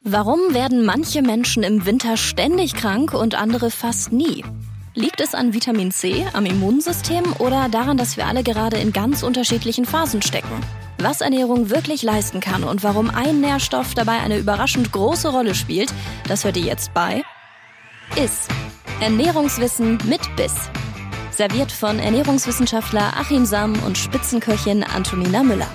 Warum werden manche Menschen im Winter ständig krank und andere fast nie? Liegt es an Vitamin C, am Immunsystem oder daran, dass wir alle gerade in ganz unterschiedlichen Phasen stecken? Was Ernährung wirklich leisten kann und warum ein Nährstoff dabei eine überraschend große Rolle spielt, das hört ihr jetzt bei ISS. Ernährungswissen mit Biss. Serviert von Ernährungswissenschaftler Achim Sam und Spitzenköchin Antonina Müller.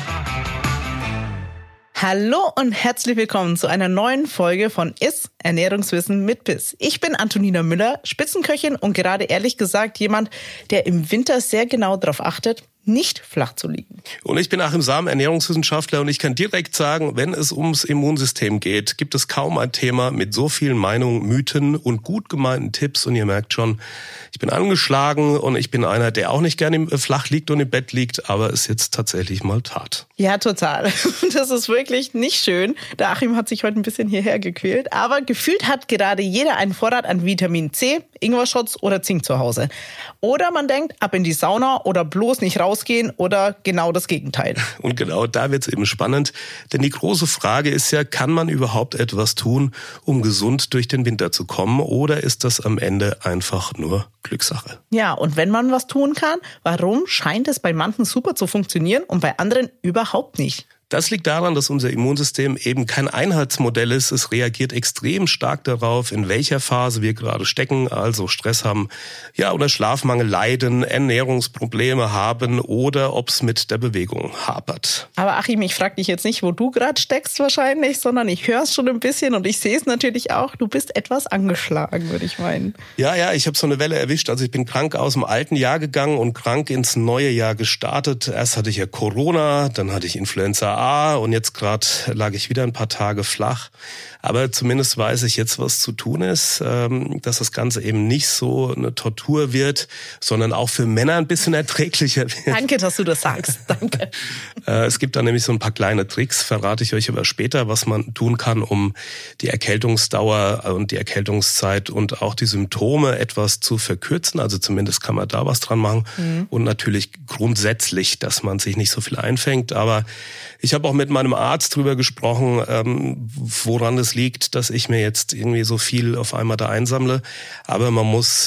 Hallo und herzlich willkommen zu einer neuen Folge von ISS Ernährungswissen mit Biss. Ich bin Antonina Müller, Spitzenköchin und gerade ehrlich gesagt jemand, der im Winter sehr genau darauf achtet, nicht flach zu liegen. Und ich bin Achim Sam, Ernährungswissenschaftler und ich kann direkt sagen, wenn es ums Immunsystem geht, gibt es kaum ein Thema mit so vielen Meinungen, Mythen und gut gemeinten Tipps. Und ihr merkt schon, ich bin angeschlagen und ich bin einer, der auch nicht gerne flach liegt und im Bett liegt, aber es jetzt tatsächlich mal tat. Ja, total. Das ist wirklich nicht schön. Der Achim hat sich heute ein bisschen hierher gequält, aber gefühlt hat gerade jeder einen Vorrat an Vitamin C, Ingwer-Shots oder Zink zu Hause. Oder man denkt, ab in die Sauna oder bloß nicht rausgehen oder genau das Gegenteil. Und genau da wird's eben spannend, denn die große Frage ist ja, kann man überhaupt etwas tun, um gesund durch den Winter zu kommen, oder ist das am Ende einfach nur Glückssache? Ja, und wenn man was tun kann, warum scheint es bei manchen super zu funktionieren und bei anderen überhaupt nicht? Das liegt daran, dass unser Immunsystem eben kein Einheitsmodell ist. Es reagiert extrem stark darauf, in welcher Phase wir gerade stecken, also Stress haben, ja, oder Schlafmangel leiden, Ernährungsprobleme haben oder ob es mit der Bewegung hapert. Aber Achim, ich frage dich jetzt nicht, wo du gerade steckst wahrscheinlich, sondern ich höre es schon ein bisschen und ich sehe es natürlich auch. Du bist etwas angeschlagen, würde ich meinen. Ja, ich habe so eine Welle erwischt. Also ich bin krank aus dem alten Jahr gegangen und krank ins neue Jahr gestartet. Erst hatte ich ja Corona, dann hatte ich Influenza A und jetzt gerade lag ich wieder ein paar Tage flach. Aber zumindest weiß ich jetzt, was zu tun ist, dass das Ganze eben nicht so eine Tortur wird, sondern auch für Männer ein bisschen erträglicher wird. Danke, dass du das sagst. Danke. Es gibt da nämlich so ein paar kleine Tricks, verrate ich euch aber später, was man tun kann, um die Erkältungsdauer und die Erkältungszeit und auch die Symptome etwas zu verkürzen. Also zumindest kann man da was dran machen. Und natürlich grundsätzlich, dass man sich nicht so viel einfängt. Aber ich habe auch mit meinem Arzt drüber gesprochen, woran es liegt, dass ich mir jetzt irgendwie so viel auf einmal da einsammle. Aber man muss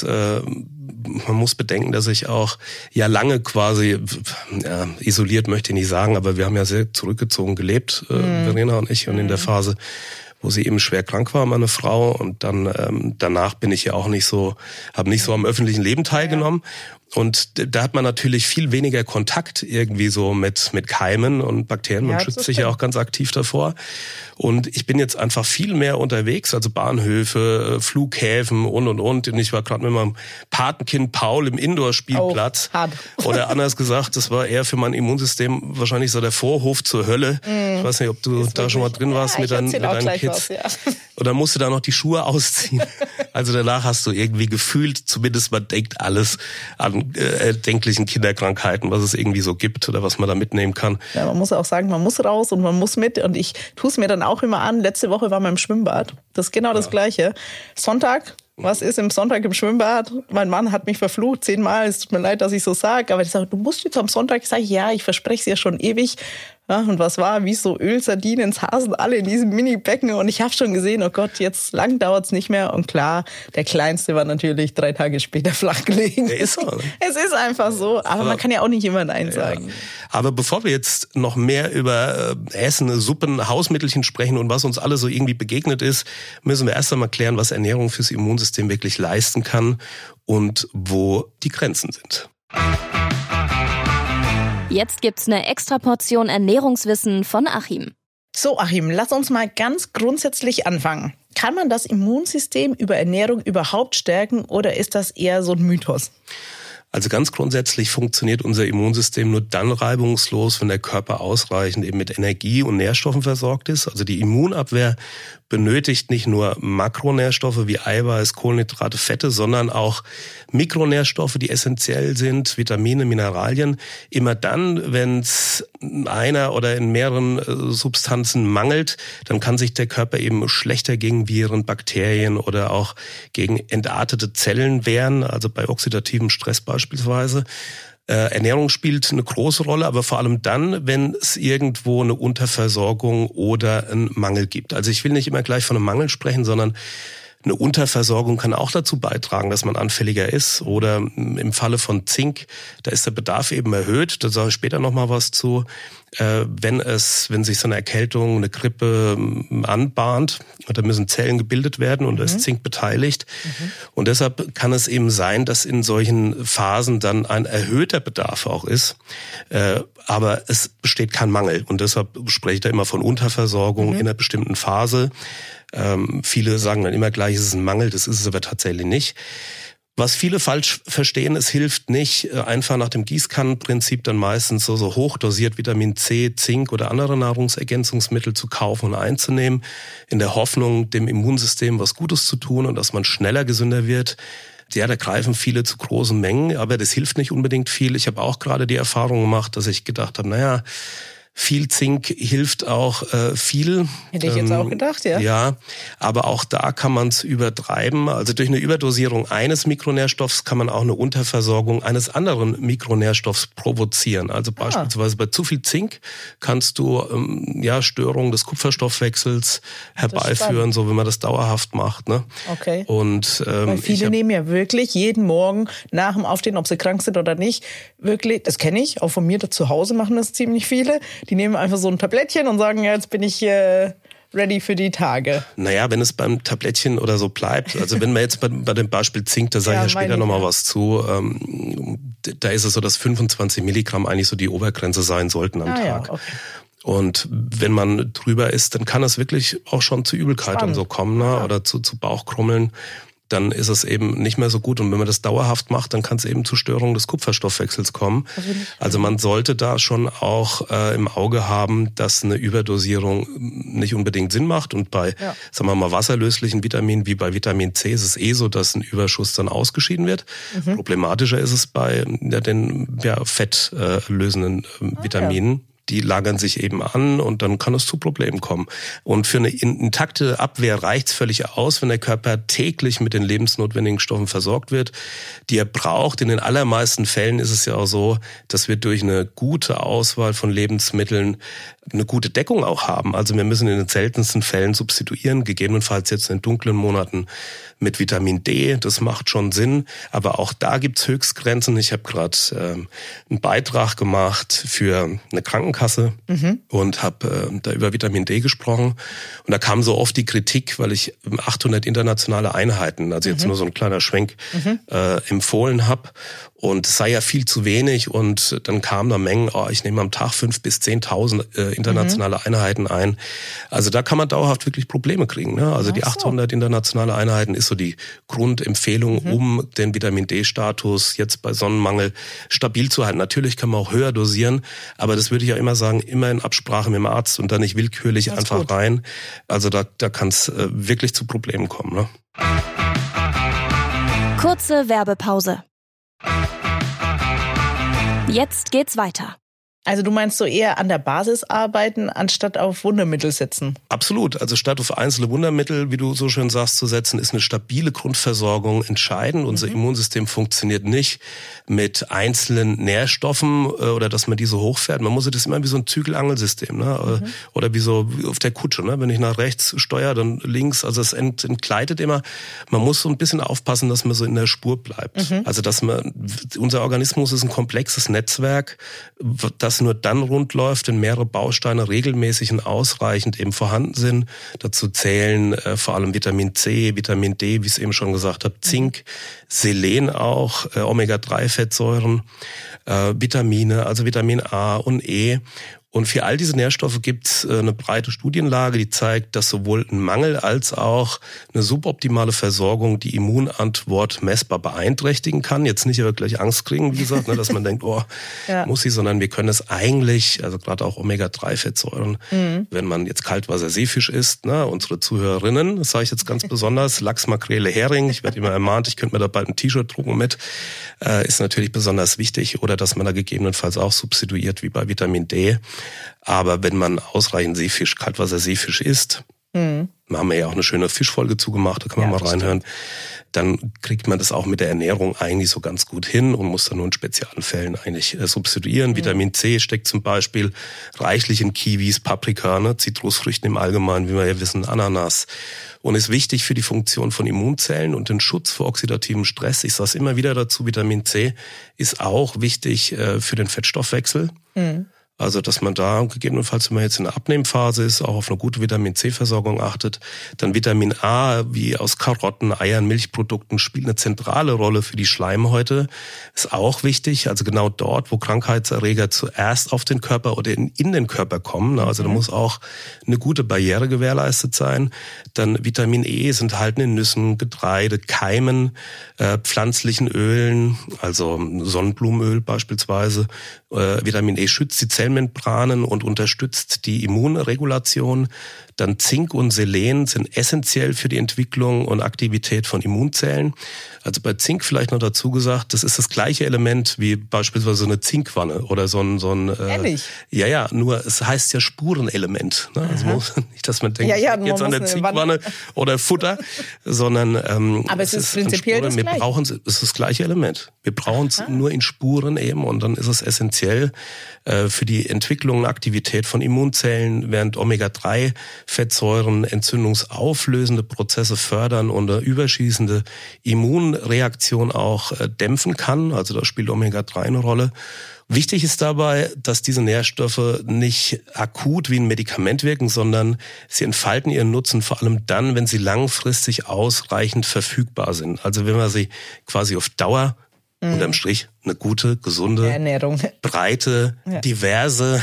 bedenken, dass ich auch ja lange quasi isoliert möchte ich nicht sagen, aber wir haben ja sehr zurückgezogen gelebt, Verena und ich, und in der Phase, wo sie eben schwer krank war, meine Frau, und dann danach bin ich ja auch habe nicht so am öffentlichen Leben teilgenommen. Und da hat man natürlich viel weniger Kontakt irgendwie so mit Keimen und Bakterien. Man schützt sich ja auch ganz aktiv davor. Und ich bin jetzt einfach viel mehr unterwegs, also Bahnhöfe, Flughäfen und. Und ich war gerade mit meinem Patenkind Paul im Indoor-Spielplatz. Oder anders gesagt, das war eher für mein Immunsystem wahrscheinlich so der Vorhof zur Hölle. Ich weiß nicht, ob du da schon mal drin warst mit deinen Kids. Und dann musst du da noch die Schuhe ausziehen. Also danach hast du irgendwie gefühlt, zumindest man denkt alles an erdenklichen Kinderkrankheiten, was es irgendwie so gibt oder was man da mitnehmen kann. Ja, man muss auch sagen, man muss raus und man muss mit. Und ich tue es mir dann auch immer an. Letzte Woche war man im Schwimmbad. Das ist genau das Gleiche. Sonntag. Was ist im Sonntag im Schwimmbad? Mein Mann hat mich verflucht 10-mal. Es tut mir leid, dass ich so sage. Aber ich sage, du musst jetzt am Sonntag. Ich sage, ja, ich verspreche es ja schon ewig. Ja, und was war? Wie so Ölsardinen, saßen alle in diesem Mini-Becken. Und ich habe schon gesehen, oh Gott, jetzt lang dauert's nicht mehr. Und klar, der Kleinste war natürlich 3 Tage später flach gelegen. Der ist so. Es ist einfach so. Aber man kann ja auch nicht immer Nein sagen. Aber bevor wir jetzt noch mehr über Essen, Suppen, Hausmittelchen sprechen und was uns alle so irgendwie begegnet ist, müssen wir erst einmal klären, was Ernährung fürs Immunsystem wirklich leisten kann und wo die Grenzen sind. Jetzt gibt's eine extra Portion Ernährungswissen von Achim. So, Achim, lass uns mal ganz grundsätzlich anfangen. Kann man das Immunsystem über Ernährung überhaupt stärken oder ist das eher so ein Mythos? Also ganz grundsätzlich funktioniert unser Immunsystem nur dann reibungslos, wenn der Körper ausreichend eben mit Energie und Nährstoffen versorgt ist. Also die Immunabwehr benötigt nicht nur Makronährstoffe wie Eiweiß, Kohlenhydrate, Fette, sondern auch Mikronährstoffe, die essentiell sind, Vitamine, Mineralien. Immer dann, wenn es einer oder in mehreren Substanzen mangelt, dann kann sich der Körper eben schlechter gegen Viren, Bakterien oder auch gegen entartete Zellen wehren, also bei oxidativem Stress beispielsweise. Ernährung spielt eine große Rolle, aber vor allem dann, wenn es irgendwo eine Unterversorgung oder einen Mangel gibt. Also ich will nicht immer gleich von einem Mangel sprechen, sondern eine Unterversorgung kann auch dazu beitragen, dass man anfälliger ist. Oder im Falle von Zink, da ist der Bedarf eben erhöht. Da sage ich später nochmal was zu. Wenn sich so eine Erkältung, eine Grippe anbahnt, da müssen Zellen gebildet werden und da ist Zink beteiligt. Und deshalb kann es eben sein, dass in solchen Phasen dann ein erhöhter Bedarf auch ist. Aber es besteht kein Mangel. Und deshalb spreche ich da immer von Unterversorgung in einer bestimmten Phase. Viele sagen dann immer gleich, es ist ein Mangel, das ist es aber tatsächlich nicht. Was viele falsch verstehen, es hilft nicht, einfach nach dem Gießkannenprinzip dann meistens so hochdosiert Vitamin C, Zink oder andere Nahrungsergänzungsmittel zu kaufen und einzunehmen, in der Hoffnung, dem Immunsystem was Gutes zu tun und dass man schneller gesünder wird. Ja, da greifen viele zu großen Mengen, aber das hilft nicht unbedingt viel. Ich habe auch gerade die Erfahrung gemacht, dass ich gedacht habe, viel Zink hilft auch viel. Hätte ich jetzt auch gedacht, ja. Ja, aber auch da kann man es übertreiben. Also durch eine Überdosierung eines Mikronährstoffs kann man auch eine Unterversorgung eines anderen Mikronährstoffs provozieren. Also beispielsweise bei zu viel Zink kannst du Störungen des Kupferstoffwechsels herbeiführen, so wenn man das dauerhaft macht. Ne? Okay. Und weil viele nehmen ja wirklich jeden Morgen nach dem Aufstehen, ob sie krank sind oder nicht, wirklich, das kenne ich, auch von mir da zu Hause machen das ziemlich viele. Die nehmen einfach so ein Tablettchen und sagen, ja, jetzt bin ich ready für die Tage. Naja, wenn es beim Tablettchen oder so bleibt, also wenn wir jetzt bei dem Beispiel Zink, da sage ich ja später nochmal was zu, da ist es so, dass 25 Milligramm eigentlich so die Obergrenze sein sollten am Tag. Ja, okay. Und wenn man drüber ist, dann kann es wirklich auch schon zu Übelkeit und so kommen, ne? Oder zu Bauchkrummeln. Dann ist es eben nicht mehr so gut. Und wenn man das dauerhaft macht, dann kann es eben zu Störungen des Kupferstoffwechsels kommen. Also man sollte da schon auch im Auge haben, dass eine Überdosierung nicht unbedingt Sinn macht. Und bei, sagen wir mal, wasserlöslichen Vitaminen wie bei Vitamin C ist es so, dass ein Überschuss dann ausgeschieden wird. Problematischer ist es bei den fettlösenden Vitaminen. Die lagern sich eben an und dann kann es zu Problemen kommen. Und für eine intakte Abwehr reicht's völlig aus, wenn der Körper täglich mit den lebensnotwendigen Stoffen versorgt wird, die er braucht. In den allermeisten Fällen ist es ja auch so, dass wir durch eine gute Auswahl von Lebensmitteln eine gute Deckung auch haben. Also wir müssen in den seltensten Fällen substituieren, gegebenenfalls jetzt in den dunklen Monaten mit Vitamin D. Das macht schon Sinn, aber auch da gibt's Höchstgrenzen. Ich habe gerade einen Beitrag gemacht für eine Krankenkasse und habe da über Vitamin D gesprochen. Und da kam so oft die Kritik, weil ich 800 internationale Einheiten, also jetzt nur so ein kleiner Schwenk, empfohlen habe. Und es sei ja viel zu wenig und dann kamen da Mengen, ich nehme am Tag 5.000 bis 10.000 internationale Einheiten ein. Also da kann man dauerhaft wirklich Probleme kriegen. Ne? Also die 800 internationale Einheiten ist so die Grundempfehlung, um den Vitamin-D-Status jetzt bei Sonnenmangel stabil zu halten. Natürlich kann man auch höher dosieren, aber das würde ich ja immer sagen, immer in Absprache mit dem Arzt und dann nicht willkürlich einfach rein. Also da kann es wirklich zu Problemen kommen. Ne? Kurze Werbepause. Jetzt geht's weiter. Also du meinst so eher an der Basis arbeiten, anstatt auf Wundermittel setzen? Absolut. Also statt auf einzelne Wundermittel, wie du so schön sagst, zu setzen, ist eine stabile Grundversorgung entscheidend. Unser Immunsystem funktioniert nicht mit einzelnen Nährstoffen oder dass man die so hochfährt. Man muss das immer wie so ein Zügelangelsystem, ne? Oder wie so wie auf der Kutsche. Ne? Wenn ich nach rechts steuere, dann links. Also es entgleitet immer. Man muss so ein bisschen aufpassen, dass man so in der Spur bleibt. Also unser Organismus ist ein komplexes Netzwerk, das nur dann rund läuft, wenn mehrere Bausteine regelmäßig und ausreichend eben vorhanden sind. Dazu zählen vor allem Vitamin C, Vitamin D, wie ich es eben schon gesagt habe, Zink, Selen auch, Omega-3-Fettsäuren, Vitamine, also Vitamin A und E. Und für all diese Nährstoffe gibt es eine breite Studienlage, die zeigt, dass sowohl ein Mangel als auch eine suboptimale Versorgung die Immunantwort messbar beeinträchtigen kann. Jetzt nicht wirklich Angst kriegen, wie gesagt, dass man denkt, muss sie, sondern wir können es eigentlich, also gerade auch Omega-3-Fettsäuren, wenn man jetzt Kaltwasser-Seefisch isst, unsere Zuhörerinnen, das sage ich jetzt ganz besonders, Lachs, Makrele, Hering, ich werde immer ermahnt, ich könnte mir da bald ein T-Shirt drucken mit, ist natürlich besonders wichtig, oder dass man da gegebenenfalls auch substituiert, wie bei Vitamin D. Aber wenn man ausreichend Seefisch, Kaltwasser-Seefisch isst, Da haben wir ja auch eine schöne Fischfolge zugemacht, da kann man mal reinhören. Dann kriegt man das auch mit der Ernährung eigentlich so ganz gut hin und muss dann nur in speziellen Fällen eigentlich substituieren. Vitamin C steckt zum Beispiel reichlich in Kiwis, Paprika, ne, Zitrusfrüchten im Allgemeinen, wie wir ja wissen, Ananas. Und ist wichtig für die Funktion von Immunzellen und den Schutz vor oxidativem Stress. Ich sage es immer wieder dazu, Vitamin C ist auch wichtig für den Fettstoffwechsel. Also, dass man da gegebenenfalls, wenn man jetzt in der Abnehmphase ist, auch auf eine gute Vitamin-C-Versorgung achtet. Dann Vitamin A, wie aus Karotten, Eiern, Milchprodukten, spielt eine zentrale Rolle für die Schleimhäute. Ist auch wichtig, also genau dort, wo Krankheitserreger zuerst auf den Körper oder in den Körper kommen. Also da muss auch eine gute Barriere gewährleistet sein. Dann Vitamin E ist enthalten in Nüssen, Getreide, Keimen, pflanzlichen Ölen, also Sonnenblumenöl beispielsweise. Vitamin E schützt die Zellmembranen und unterstützt die Immunregulation. Dann Zink und Selen sind essentiell für die Entwicklung und Aktivität von Immunzellen. Also bei Zink vielleicht noch dazu gesagt, das ist das gleiche Element wie beispielsweise so eine Zinkwanne oder so ein Ehrlich? Ja, nur es heißt ja Spurenelement. Ne? Also nicht, dass man denkt, jetzt an der Zinkwanne oder Futter, sondern aber es ist prinzipiell das Gleiche. Es ist das gleiche Element. Wir brauchen es nur in Spuren eben und dann ist es essentiell für die Entwicklung und Aktivität von Immunzellen, während Omega-3-Fettsäuren entzündungsauflösende Prozesse fördern und eine überschießende Immunreaktion auch dämpfen kann. Also da spielt Omega-3 eine Rolle. Wichtig ist dabei, dass diese Nährstoffe nicht akut wie ein Medikament wirken, sondern sie entfalten ihren Nutzen vor allem dann, wenn sie langfristig ausreichend verfügbar sind. Also wenn man sie quasi auf Dauer unterm Strich eine gute, gesunde, Ernährung, breite, diverse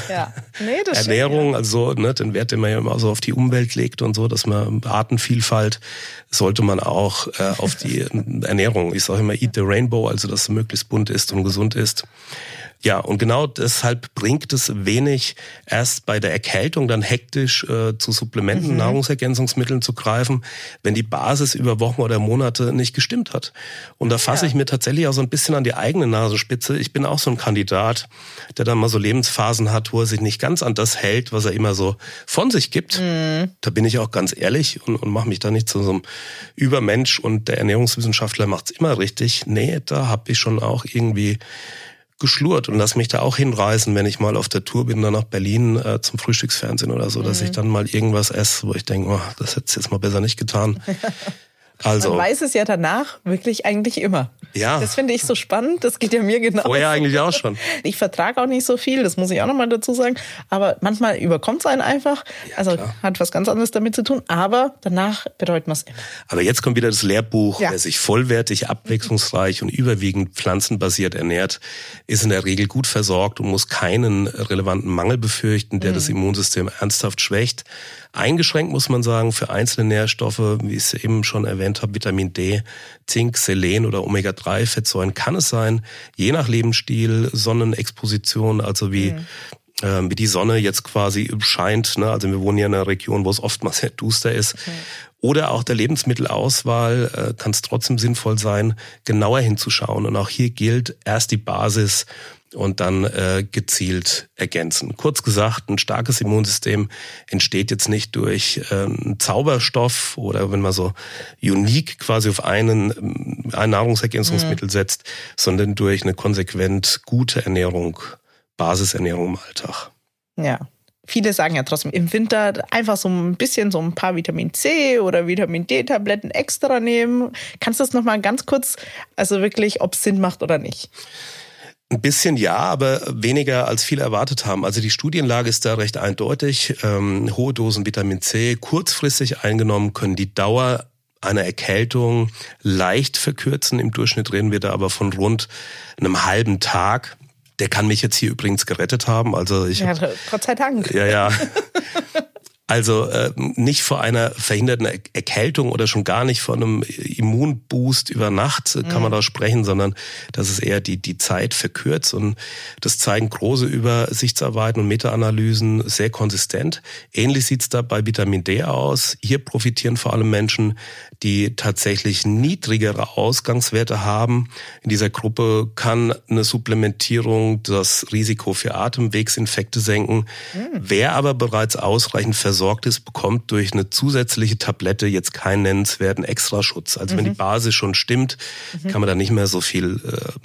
Ernährung, also den Wert, den man ja immer so auf die Umwelt legt und so, dass man Artenvielfalt, sollte man auch auf die Ernährung, ich sage immer eat the rainbow, also dass es möglichst bunt ist und gesund ist. Ja, und genau deshalb bringt es wenig, erst bei der Erkältung dann hektisch zu Supplementen, Nahrungsergänzungsmitteln zu greifen, wenn die Basis über Wochen oder Monate nicht gestimmt hat. Und da fasse ich mir tatsächlich auch so ein bisschen an die eigene Nasenspitze. Ich bin auch so ein Kandidat, der dann mal so Lebensphasen hat, wo er sich nicht ganz an das hält, was er immer so von sich gibt. Da bin ich auch ganz ehrlich und mache mich da nicht zu so einem Übermensch und der Ernährungswissenschaftler macht's immer richtig. Nee, da habe ich schon auch irgendwie geschlurrt und lass mich da auch hinreißen, wenn ich mal auf der Tour bin, dann nach Berlin zum Frühstücksfernsehen oder so, dass ich dann mal irgendwas esse, wo ich denke, das hätte es jetzt mal besser nicht getan. Also, man weiß es ja danach wirklich eigentlich immer. Ja. Das finde ich so spannend, das geht ja mir genauso. Vorher eigentlich auch schon. Ich vertrage auch nicht so viel, das muss ich auch nochmal dazu sagen. Aber manchmal überkommt es einen einfach. Ja, also klar. Hat was ganz anderes damit zu tun, aber danach bereut man es immer. Aber jetzt kommt wieder das Lehrbuch. Wer sich vollwertig, abwechslungsreich und überwiegend pflanzenbasiert ernährt, ist in der Regel gut versorgt und muss keinen relevanten Mangel befürchten, der das Immunsystem ernsthaft schwächt. Eingeschränkt muss man sagen, für einzelne Nährstoffe, wie ich es eben schon erwähnt habe, Vitamin D, Zink, Selen oder Omega-3-Fettsäuren kann es sein, je nach Lebensstil, Sonnenexposition, also wie die Sonne jetzt quasi scheint, ne? Also wir wohnen ja in einer Region, wo es oftmals sehr duster ist. Oder auch der Lebensmittelauswahl kann es trotzdem sinnvoll sein, genauer hinzuschauen. Und auch hier gilt erst die Basis und dann gezielt ergänzen. Kurz gesagt, ein starkes Immunsystem entsteht jetzt nicht durch einen Zauberstoff oder wenn man so unique quasi auf ein Nahrungsergänzungsmittel setzt, sondern durch eine konsequent gute Ernährung, Basisernährung im Alltag. Ja. Viele sagen ja trotzdem im Winter einfach so ein bisschen so ein paar Vitamin C oder Vitamin D-Tabletten extra nehmen. Kannst du das nochmal ganz kurz, also wirklich, ob es Sinn macht oder nicht? Ein bisschen ja, aber weniger als viele erwartet haben. Also die Studienlage ist da recht eindeutig. Hohe Dosen Vitamin C kurzfristig eingenommen können die Dauer einer Erkältung leicht verkürzen. Im Durchschnitt reden wir da aber von rund einem halben Tag. Der kann mich jetzt hier übrigens gerettet haben. Also Gott sei Dank. Ja. Also nicht vor einer verhinderten Erkältung oder schon gar nicht vor einem Immunboost über Nacht kann man da sprechen, sondern dass es eher die Zeit verkürzt. Und das zeigen große Übersichtsarbeiten und Meta-Analysen sehr konsistent. Ähnlich sieht's da bei Vitamin D aus. Hier profitieren vor allem Menschen, die tatsächlich niedrigere Ausgangswerte haben. In dieser Gruppe kann eine Supplementierung das Risiko für Atemwegsinfekte senken. Wer aber bereits ausreichend versorgt versorgt ist, bekommt durch eine zusätzliche Tablette jetzt keinen nennenswerten Extraschutz. Also wenn die Basis schon stimmt, kann man da nicht mehr so viel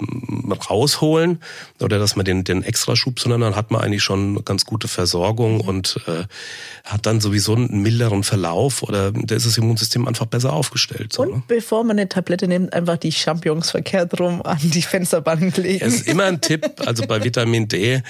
rausholen oder dass man den Extraschub, sondern dann hat man eigentlich schon eine ganz gute Versorgung und hat dann sowieso einen milderen Verlauf oder da ist das Immunsystem einfach besser aufgestellt. So, und bevor man eine Tablette nimmt, einfach die Champignons verkehrt rum an die Fensterbank legen. Es ist immer ein Tipp, also bei Vitamin D,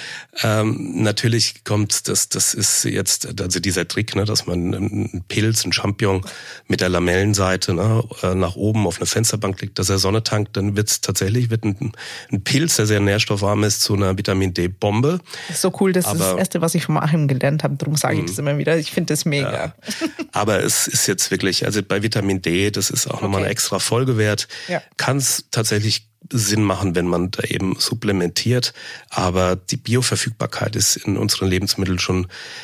natürlich kommt das ist jetzt, also dieser Trick, ne, dass man einen Pilz, einen Champignon mit der Lamellenseite nach oben auf eine Fensterbank legt, dass er Sonne tankt, dann wird ein Pilz, der sehr nährstoffarm ist, zu einer Vitamin D-Bombe. Das ist so cool, das ist das Erste, was ich von Achim gelernt habe, darum sage ich das immer wieder. Ich finde das mega. Ja. Aber es ist jetzt wirklich, also bei Vitamin D, das ist auch nochmal eine extra Folge wert, kann es tatsächlich Sinn machen, wenn man da eben supplementiert. Aber die Bioverfügbarkeit ist in unseren Lebensmitteln schon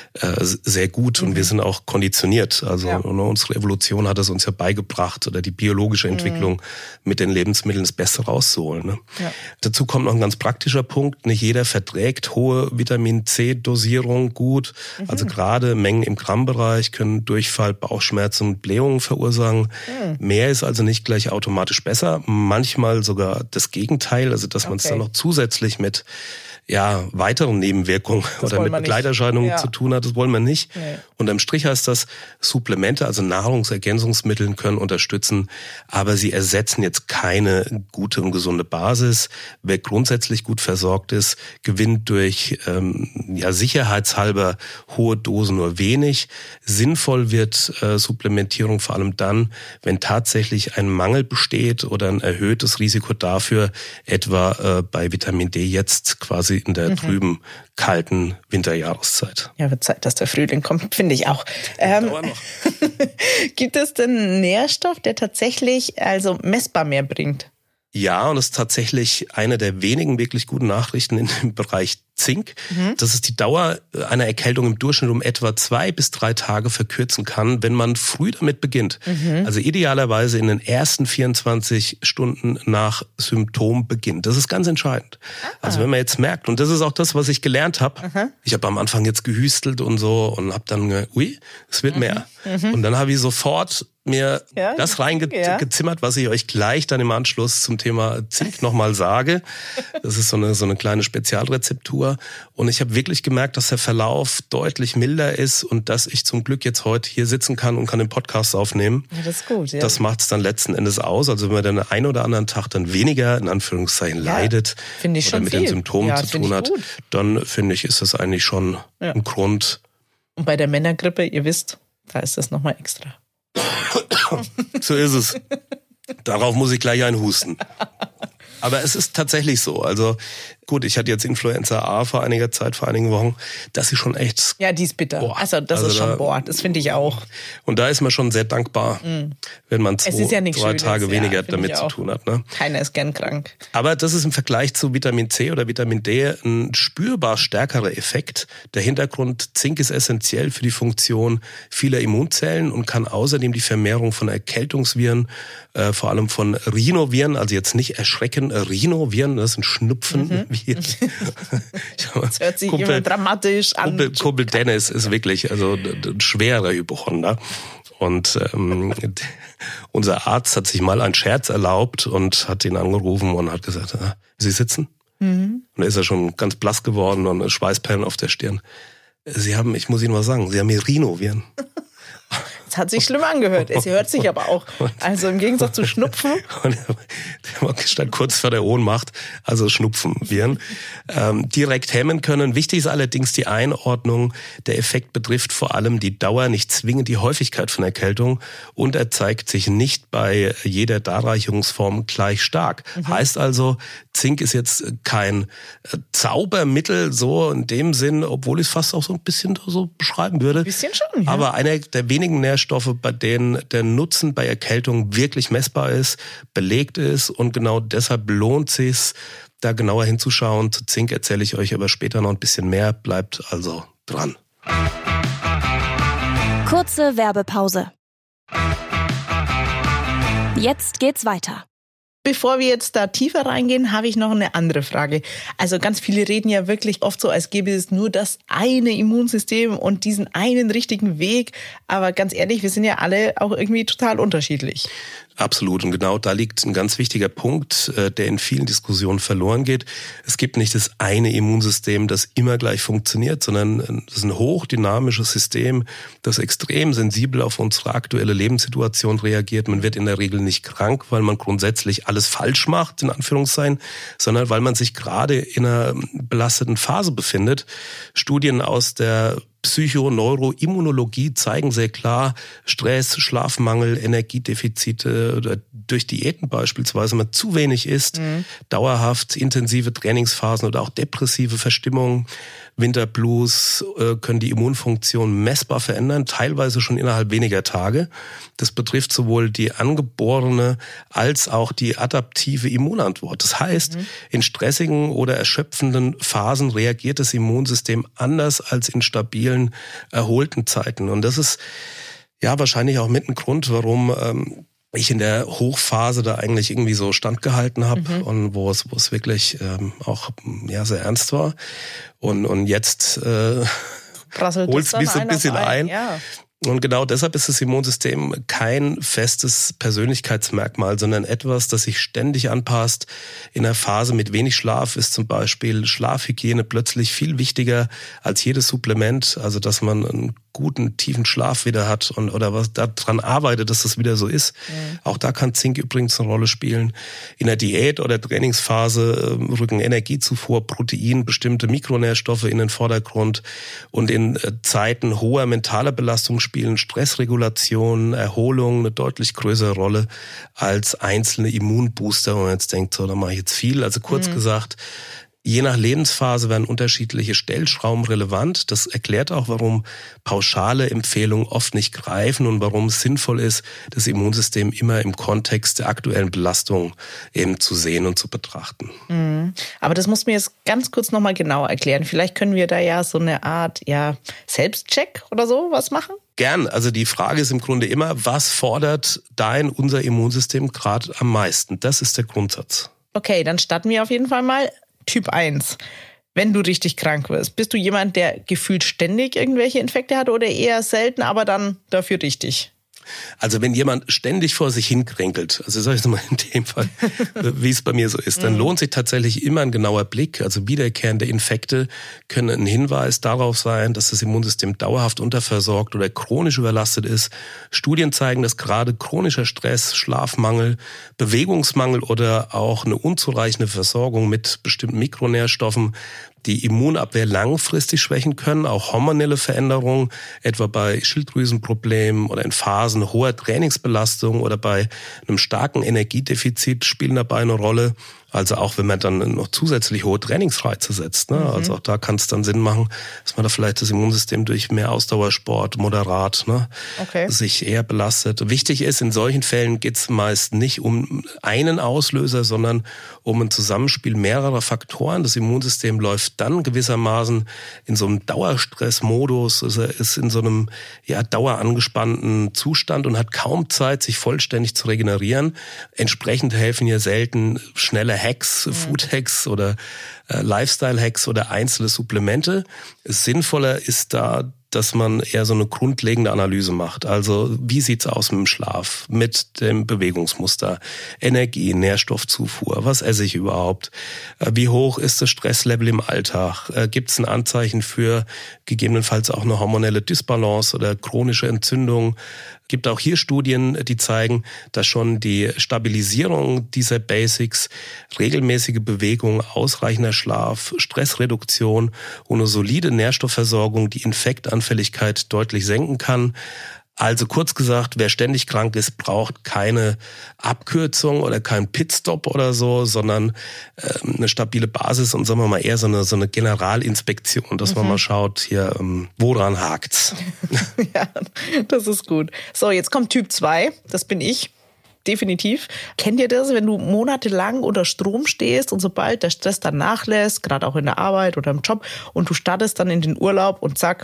sehr gut und wir sind auch konditioniert. Also unsere Evolution hat es uns ja beigebracht oder die biologische Entwicklung mit den Lebensmitteln das Beste rauszuholen. Ne? Ja. Dazu kommt noch ein ganz praktischer Punkt. Nicht jeder verträgt hohe Vitamin-C-Dosierung gut. Also gerade Mengen im Grammbereich können Durchfall, Bauchschmerzen und Blähungen verursachen. Mehr ist also nicht gleich automatisch besser. Manchmal sogar das Gegenteil, also dass man es dann noch zusätzlich mit weiteren Nebenwirkungen oder mit Begleiterscheinungen zu tun hat, das wollen wir nicht. Nee. Unterm Strich heißt das, Supplemente, also Nahrungsergänzungsmittel können unterstützen, aber sie ersetzen jetzt keine gute und gesunde Basis. Wer grundsätzlich gut versorgt ist, gewinnt durch sicherheitshalber hohe Dosen nur wenig. Sinnvoll wird Supplementierung vor allem dann, wenn tatsächlich ein Mangel besteht oder ein erhöhtes Risiko dafür, etwa bei Vitamin D jetzt quasi in der trüben, kalten Winterjahreszeit. Ja, wird Zeit, dass der Frühling kommt, finde ich auch. Dauert noch. Gibt es denn einen Nährstoff, der tatsächlich also messbar mehr bringt? Ja, und das ist tatsächlich eine der wenigen wirklich guten Nachrichten in dem Bereich Zink, dass es die Dauer einer Erkältung im Durchschnitt um etwa 2 bis 3 Tage verkürzen kann, wenn man früh damit beginnt. Also idealerweise in den ersten 24 Stunden nach Symptombeginn. Das ist ganz entscheidend. Also wenn man jetzt merkt, und das ist auch das, was ich gelernt habe, ich habe am Anfang jetzt gehüstelt und so und habe dann es wird mehr. Und dann habe ich sofort mir das reingezimmert, was ich euch gleich dann im Anschluss zum Thema Zink nochmal sage. Das ist so eine kleine Spezialrezeptur. Und ich habe wirklich gemerkt, dass der Verlauf deutlich milder ist und dass ich zum Glück jetzt heute hier sitzen kann und kann den Podcast aufnehmen. Ja, das ist gut. Ja. Das macht es dann letzten Endes aus. Also wenn man dann einen oder anderen Tag dann weniger, in Anführungszeichen, leidet oder mit den Symptomen zu tun hat, dann finde ich, ist das eigentlich schon ein Grund. Und bei der Männergrippe, ihr wisst, da ist das nochmal extra. So ist es. Darauf muss ich gleich einhusten. Aber es ist tatsächlich so. Also gut, ich hatte jetzt Influenza A vor einigen Wochen. Das ist schon echt... Ja, die ist bitter. Das ist schon das finde ich auch. Und da ist man schon sehr dankbar, wenn man 2-3 Tage weniger damit zu tun hat. Ne? Keiner ist gern krank. Aber das ist im Vergleich zu Vitamin C oder Vitamin D ein spürbar stärkerer Effekt. Der Hintergrund, Zink ist essentiell für die Funktion vieler Immunzellen und kann außerdem die Vermehrung von Erkältungsviren, vor allem von Rhinoviren, also jetzt nicht erschrecken, Rhinoviren, das sind Schnupfen. Das hört sich immer dramatisch an. Kumpel Dennis ist wirklich ein schwerer Hypochonder. Und unser Arzt hat sich mal einen Scherz erlaubt und hat ihn angerufen und hat gesagt, Sie sitzen? Und da ist er schon ganz blass geworden und Schweißperlen auf der Stirn. Ich muss Ihnen was sagen, Sie haben hier Rhinoviren. Das hat sich schlimm angehört. Es hört sich aber auch. Also im Gegensatz zu Schnupfen. Und der stand kurz vor der Ohnmacht, also Schnupfenviren, direkt hemmen können. Wichtig ist allerdings die Einordnung. Der Effekt betrifft vor allem die Dauer, nicht zwingend die Häufigkeit von Erkältung. Und er zeigt sich nicht bei jeder Darreichungsform gleich stark. Heißt also, Zink ist jetzt kein Zaubermittel, so in dem Sinn, obwohl ich es fast auch so ein bisschen so beschreiben würde. Ein bisschen schon, ja. Aber einer der wenigen Nährstoffe, bei denen der Nutzen bei Erkältung wirklich messbar ist, belegt ist und genau deshalb lohnt es sich, da genauer hinzuschauen. Zu Zink erzähle ich euch aber später noch ein bisschen mehr. Bleibt also dran. Kurze Werbepause. Jetzt geht's weiter. Bevor wir jetzt da tiefer reingehen, habe ich noch eine andere Frage. Also ganz viele reden ja wirklich oft so, als gäbe es nur das eine Immunsystem und diesen einen richtigen Weg. Aber ganz ehrlich, wir sind ja alle auch irgendwie total unterschiedlich. Absolut. Und genau da liegt ein ganz wichtiger Punkt, der in vielen Diskussionen verloren geht. Es gibt nicht das eine Immunsystem, das immer gleich funktioniert, sondern es ist ein hochdynamisches System, das extrem sensibel auf unsere aktuelle Lebenssituation reagiert. Man wird in der Regel nicht krank, weil man grundsätzlich alles falsch macht, in Anführungszeichen, sondern weil man sich gerade in einer belasteten Phase befindet. Studien aus der Psychoneuroimmunologie zeigen sehr klar, Stress, Schlafmangel, Energiedefizite oder durch Diäten beispielsweise, wenn man zu wenig isst, dauerhaft intensive Trainingsphasen oder auch depressive Verstimmungen, Winterblues können die Immunfunktion messbar verändern, teilweise schon innerhalb weniger Tage. Das betrifft sowohl die angeborene als auch die adaptive Immunantwort. Das heißt, in stressigen oder erschöpfenden Phasen reagiert das Immunsystem anders als in stabilen, erholten Zeiten. Und das ist ja wahrscheinlich auch mit ein Grund, warum ich in der Hochphase da eigentlich irgendwie so standgehalten habe und wo es wirklich auch sehr ernst war. Und jetzt holt es mich so ein bisschen ein. Ja. Und genau deshalb ist das Immunsystem kein festes Persönlichkeitsmerkmal, sondern etwas, das sich ständig anpasst. In einer Phase mit wenig Schlaf ist zum Beispiel Schlafhygiene plötzlich viel wichtiger als jedes Supplement. Also dass man einen guten, tiefen Schlaf wieder hat oder was daran arbeitet, dass das wieder so ist. Auch da kann Zink übrigens eine Rolle spielen. In der Diät- oder Trainingsphase rücken Energiezufuhr, Protein, bestimmte Mikronährstoffe in den Vordergrund. Und in Zeiten hoher mentaler Belastung spielen Stressregulation, Erholung eine deutlich größere Rolle als einzelne Immunbooster. Und man jetzt denkt, so, da mache ich jetzt viel. Also kurz gesagt, je nach Lebensphase werden unterschiedliche Stellschrauben relevant. Das erklärt auch, warum pauschale Empfehlungen oft nicht greifen und warum es sinnvoll ist, das Immunsystem immer im Kontext der aktuellen Belastung eben zu sehen und zu betrachten. Aber das musst du mir jetzt ganz kurz nochmal genauer erklären. Vielleicht können wir da ja so eine Art Selbstcheck oder so was machen? Gern. Also die Frage ist im Grunde immer, was fordert unser Immunsystem gerade am meisten? Das ist der Grundsatz. Okay, dann starten wir auf jeden Fall mal. Typ 1. Wenn du richtig krank wirst, bist du jemand, der gefühlt ständig irgendwelche Infekte hat oder eher selten, aber dann dafür richtig? Also wenn jemand ständig vor sich hinkränkelt, also sag ich mal in dem Fall, wie es bei mir so ist, dann lohnt sich tatsächlich immer ein genauer Blick. Also wiederkehrende Infekte können ein Hinweis darauf sein, dass das Immunsystem dauerhaft unterversorgt oder chronisch überlastet ist. Studien zeigen, dass gerade chronischer Stress, Schlafmangel, Bewegungsmangel oder auch eine unzureichende Versorgung mit bestimmten Mikronährstoffen die Immunabwehr langfristig schwächen können, auch hormonelle Veränderungen, etwa bei Schilddrüsenproblemen oder in Phasen hoher Trainingsbelastung oder bei einem starken Energiedefizit spielen dabei eine Rolle. Also auch wenn man dann noch zusätzlich hohe Trainingsreize setzt. Ne? Also auch da kann es dann Sinn machen, dass man da vielleicht das Immunsystem durch mehr Ausdauersport, moderat, sich eher belastet. Wichtig ist, in solchen Fällen geht es meist nicht um einen Auslöser, sondern um ein Zusammenspiel mehrerer Faktoren. Das Immunsystem läuft dann gewissermaßen in so einem Dauerstressmodus, also ist in so einem dauerangespannten Zustand und hat kaum Zeit, sich vollständig zu regenerieren. Entsprechend helfen hier selten schnelle Hacks, Food-Hacks oder Lifestyle-Hacks oder einzelne Supplemente. Sinnvoller ist da, dass man eher so eine grundlegende Analyse macht. Also wie sieht's aus mit dem Schlaf, mit dem Bewegungsmuster, Energie, Nährstoffzufuhr, was esse ich überhaupt, wie hoch ist das Stresslevel im Alltag, gibt es ein Anzeichen für gegebenenfalls auch eine hormonelle Dysbalance oder chronische Entzündung. Gibt auch hier Studien, die zeigen, dass schon die Stabilisierung dieser Basics, regelmäßige Bewegung, ausreichender Schlaf, Stressreduktion und eine solide Nährstoffversorgung die Infektanfälligkeit deutlich senken kann. Also kurz gesagt, wer ständig krank ist, braucht keine Abkürzung oder keinen Pitstop oder so, sondern eine stabile Basis und sagen wir mal eher so eine Generalinspektion, dass man mal schaut, hier, woran hakt's? Ja, das ist gut. So, jetzt kommt Typ 2, das bin ich. Definitiv. Kennt ihr das, wenn du monatelang unter Strom stehst und sobald der Stress dann nachlässt, gerade auch in der Arbeit oder im Job, und du startest dann in den Urlaub und zack,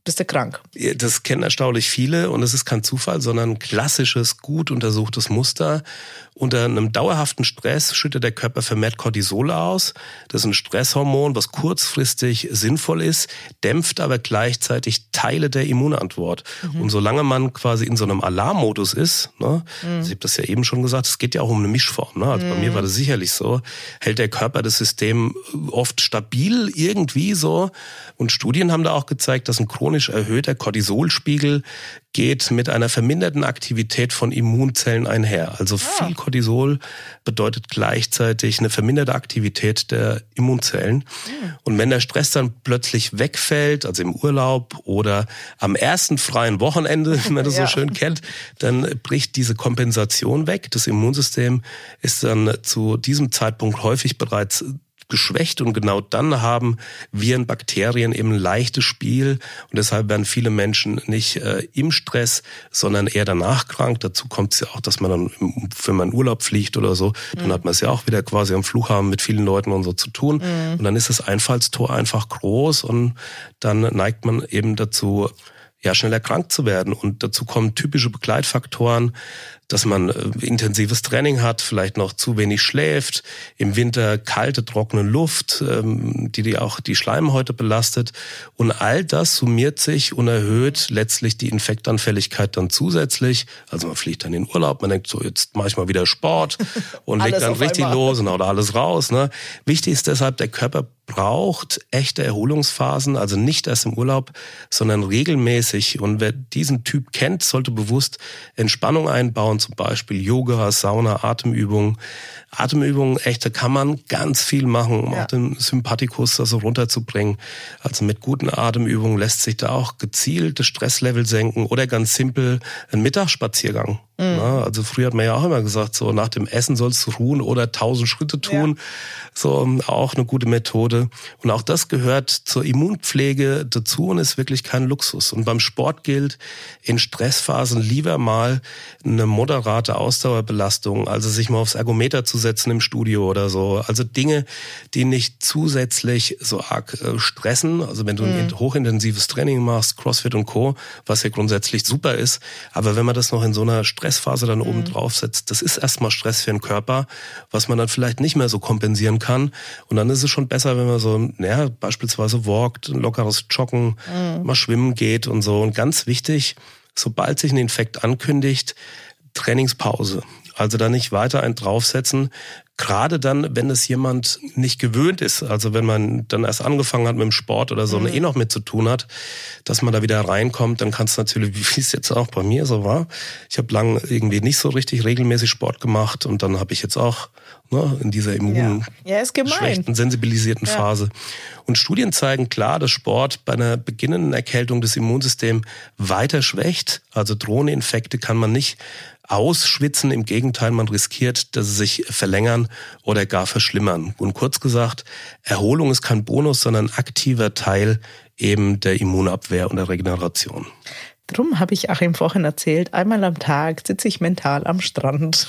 bist du krank. Das kennen erstaunlich viele und es ist kein Zufall, sondern ein klassisches, gut untersuchtes Muster. Unter einem dauerhaften Stress schüttet der Körper vermehrt Cortisol aus. Das ist ein Stresshormon, was kurzfristig sinnvoll ist, dämpft aber gleichzeitig Teile der Immunantwort. Und solange man quasi in so einem Alarmmodus ist, ne, ich habe das ja eben schon gesagt, es geht ja auch um eine Mischform. Ne? Also bei mir war das sicherlich so, hält der Körper das System oft stabil irgendwie so. Und Studien haben da auch gezeigt, dass ein chronisch erhöhter Cortisolspiegel geht mit einer verminderten Aktivität von Immunzellen einher. Also viel Cortisol bedeutet gleichzeitig eine verminderte Aktivität der Immunzellen. Und wenn der Stress dann plötzlich wegfällt, also im Urlaub oder am ersten freien Wochenende, wie man das so schön kennt, dann bricht diese Kompensation weg. Das Immunsystem ist dann zu diesem Zeitpunkt häufig bereits geschwächt und genau dann haben Viren, Bakterien eben ein leichtes Spiel und deshalb werden viele Menschen nicht im Stress, sondern eher danach krank. Dazu kommt es ja auch, dass man dann, wenn man in Urlaub fliegt oder so, dann hat man es ja auch wieder quasi am Flughafen mit vielen Leuten und so zu tun und dann ist das Einfallstor einfach groß und dann neigt man eben dazu, schneller krank zu werden. Und dazu kommen typische Begleitfaktoren, dass man intensives Training hat, vielleicht noch zu wenig schläft, im Winter kalte, trockene Luft, die auch die Schleimhäute belastet. Und all das summiert sich und erhöht letztlich die Infektanfälligkeit dann zusätzlich. Also man fliegt dann in den Urlaub, man denkt so, jetzt mache ich mal wieder Sport und legt dann richtig los oder alles raus. Ne? Wichtig ist deshalb, der Körper braucht echte Erholungsphasen, also nicht erst im Urlaub, sondern regelmäßig. Und wer diesen Typ kennt, sollte bewusst Entspannung einbauen, zum Beispiel Yoga, Sauna, Atemübungen. Atemübungen, da kann man ganz viel machen, um auch den Sympathikus also runterzubringen. Also mit guten Atemübungen lässt sich da auch gezielt das Stresslevel senken oder ganz simpel ein Mittagsspaziergang. Ja, also früher hat man ja auch immer gesagt, so nach dem Essen sollst du ruhen oder 1000 Schritte tun. So auch eine gute Methode. Und auch das gehört zur Immunpflege dazu und ist wirklich kein Luxus. Und beim Sport gilt, in Stressphasen lieber mal eine moderate Ausdauerbelastung, also sich mal aufs Ergometer zu setzen im Studio oder so. Also Dinge, die nicht zusätzlich so arg stressen. Also wenn du ein hochintensives Training machst, Crossfit und Co., was ja grundsätzlich super ist. Aber wenn man das noch in so einer Stressphase dann oben drauf setzt, das ist erstmal Stress für den Körper, was man dann vielleicht nicht mehr so kompensieren kann. Und dann ist es schon besser, wenn man so, beispielsweise walkt, ein lockeres Joggen, mal schwimmen geht und so. Und ganz wichtig, sobald sich ein Infekt ankündigt, Trainingspause. Also da nicht weiter einen draufsetzen. Gerade dann, wenn es jemand nicht gewöhnt ist, also wenn man dann erst angefangen hat mit dem Sport oder so und noch mit zu tun hat, dass man da wieder reinkommt, dann kann es natürlich, wie es jetzt auch bei mir so war, ich habe lang irgendwie nicht so richtig regelmäßig Sport gemacht und dann habe ich jetzt auch in dieser immungeschwächten, sensibilisierten Phase. Und Studien zeigen klar, dass Sport bei einer beginnenden Erkältung des Immunsystems weiter schwächt. Also drohende Infekte kann man nicht ausschwitzen. Im Gegenteil, man riskiert, dass sie sich verlängern oder gar verschlimmern. Und kurz gesagt, Erholung ist kein Bonus, sondern ein aktiver Teil eben der Immunabwehr und der Regeneration. Drum habe ich Achim vorhin erzählt, einmal am Tag sitze ich mental am Strand.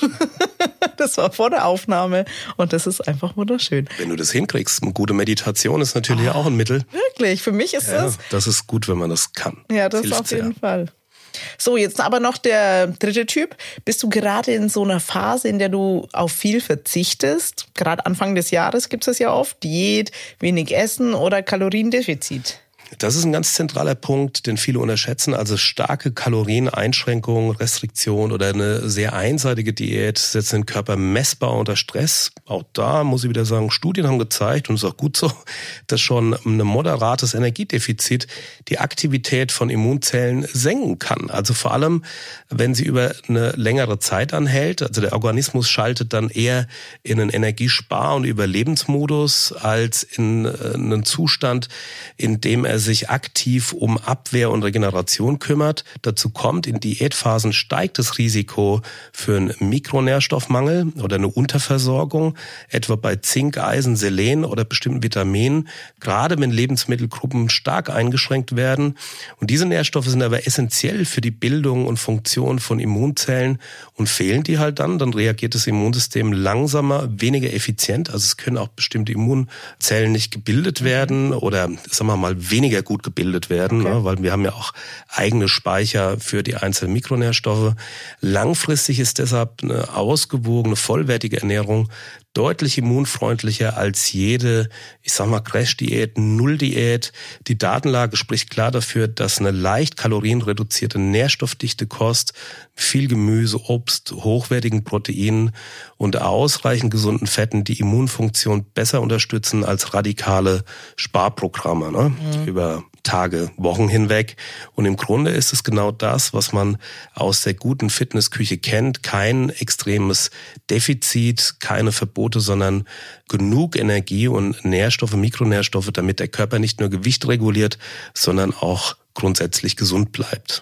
Das war vor der Aufnahme und das ist einfach wunderschön. Wenn du das hinkriegst, eine gute Meditation ist natürlich auch ein Mittel. Wirklich, für mich ist das. Das ist gut, wenn man das kann. Ja, das auf jeden Fall. So, jetzt aber noch der dritte Typ. Bist du gerade in so einer Phase, in der du auf viel verzichtest? Gerade Anfang des Jahres gibt es das ja oft. Diät, wenig Essen oder Kaloriendefizit. Das ist ein ganz zentraler Punkt, den viele unterschätzen. Also starke Kalorieneinschränkungen, Restriktion oder eine sehr einseitige Diät setzen den Körper messbar unter Stress. Auch da muss ich wieder sagen, Studien haben gezeigt, und es ist auch gut so, dass schon ein moderates Energiedefizit die Aktivität von Immunzellen senken kann. Also vor allem, wenn sie über eine längere Zeit anhält. Also der Organismus schaltet dann eher in einen Energiespar- und Überlebensmodus als in einen Zustand, in dem er sich aktiv um Abwehr und Regeneration kümmert. Dazu kommt, in Diätphasen steigt das Risiko für einen Mikronährstoffmangel oder eine Unterversorgung, etwa bei Zink, Eisen, Selen oder bestimmten Vitaminen, gerade wenn Lebensmittelgruppen stark eingeschränkt werden. Und diese Nährstoffe sind aber essentiell für die Bildung und Funktion von Immunzellen und fehlen die halt dann reagiert das Immunsystem langsamer, weniger effizient. Also es können auch bestimmte Immunzellen nicht gebildet werden oder, sagen wir mal, weniger weniger gut gebildet werden, Okay. ne, weil wir haben ja auch eigene Speicher für die einzelnen Mikronährstoffe. Langfristig ist deshalb eine ausgewogene, vollwertige Ernährung deutlich immunfreundlicher als jede, ich sag mal, Crash-Diät, Null-Diät. Die Datenlage spricht klar dafür, dass eine leicht kalorienreduzierte, nährstoffdichte Kost, viel Gemüse, Obst, hochwertigen Proteinen und ausreichend gesunden Fetten die Immunfunktion besser unterstützen als radikale Sparprogramme, ne? Über Tage, Wochen hinweg. Und im Grunde ist es genau das, was man aus der guten Fitnessküche kennt. Kein extremes Defizit, keine Verbote, sondern genug Energie und Nährstoffe, Mikronährstoffe, damit der Körper nicht nur Gewicht reguliert, sondern auch grundsätzlich gesund bleibt.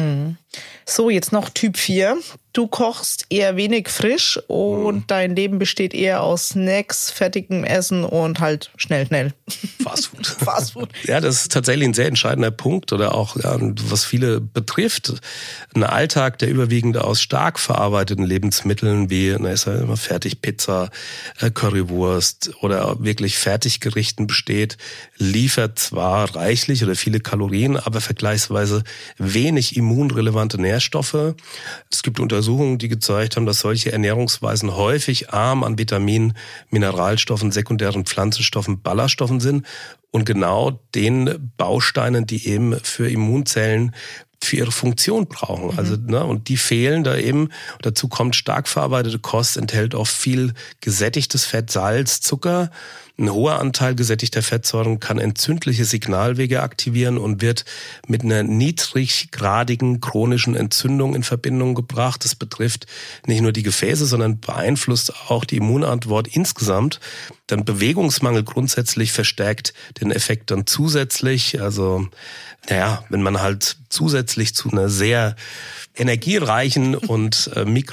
So, jetzt noch Typ 4. Du kochst eher wenig frisch und dein Leben besteht eher aus Snacks, fertigem Essen und halt schnell. Fastfood. Fastfood. Ja, das ist tatsächlich ein sehr entscheidender Punkt oder auch, ja, was viele betrifft. Ein Alltag, der überwiegend aus stark verarbeiteten Lebensmitteln wie, ist ja immer Fertigpizza, Currywurst oder wirklich Fertiggerichten besteht, liefert zwar reichlich oder viele Kalorien, aber vergleichsweise wenig immunrelevante Nährstoffe. Es gibt Untersuchungen, die gezeigt haben, dass solche Ernährungsweisen häufig arm an Vitaminen, Mineralstoffen, sekundären Pflanzenstoffen, Ballaststoffen sind und genau den Bausteinen, die eben für Immunzellen für ihre Funktion brauchen. Also, und die fehlen da eben. Dazu kommt, stark verarbeitete Kost enthält oft viel gesättigtes Fett, Salz, Zucker. Ein hoher Anteil gesättigter Fettsäuren kann entzündliche Signalwege aktivieren und wird mit einer niedriggradigen chronischen Entzündung in Verbindung gebracht. Das betrifft nicht nur die Gefäße, sondern beeinflusst auch die Immunantwort insgesamt. Dann Bewegungsmangel grundsätzlich verstärkt den Effekt dann zusätzlich. Also, wenn man halt zusätzlich zu einer sehr energiereichen und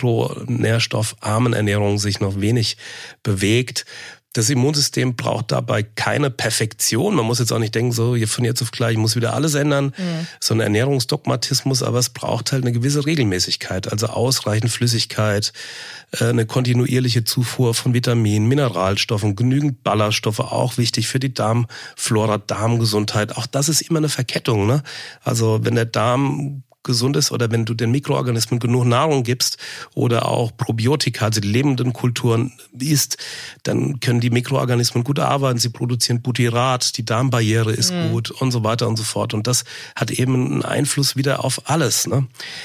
mikronährstoffarmen Ernährung sich noch wenig bewegt. Das Immunsystem braucht dabei keine Perfektion. Man muss jetzt auch nicht denken, so von jetzt auf gleich, ich muss wieder alles ändern. So ein Ernährungsdogmatismus, aber es braucht halt eine gewisse Regelmäßigkeit. Also ausreichend Flüssigkeit, eine kontinuierliche Zufuhr von Vitaminen, Mineralstoffen, genügend Ballaststoffe, auch wichtig für die Darmflora, Darmgesundheit. Auch das ist immer eine Verkettung, ne? Also wenn der Darm gesund ist oder wenn du den Mikroorganismen genug Nahrung gibst oder auch Probiotika, also die lebenden Kulturen isst, dann können die Mikroorganismen gut arbeiten, sie produzieren Butyrat, die Darmbarriere ist gut und so weiter und so fort. Und das hat eben einen Einfluss wieder auf alles, ne?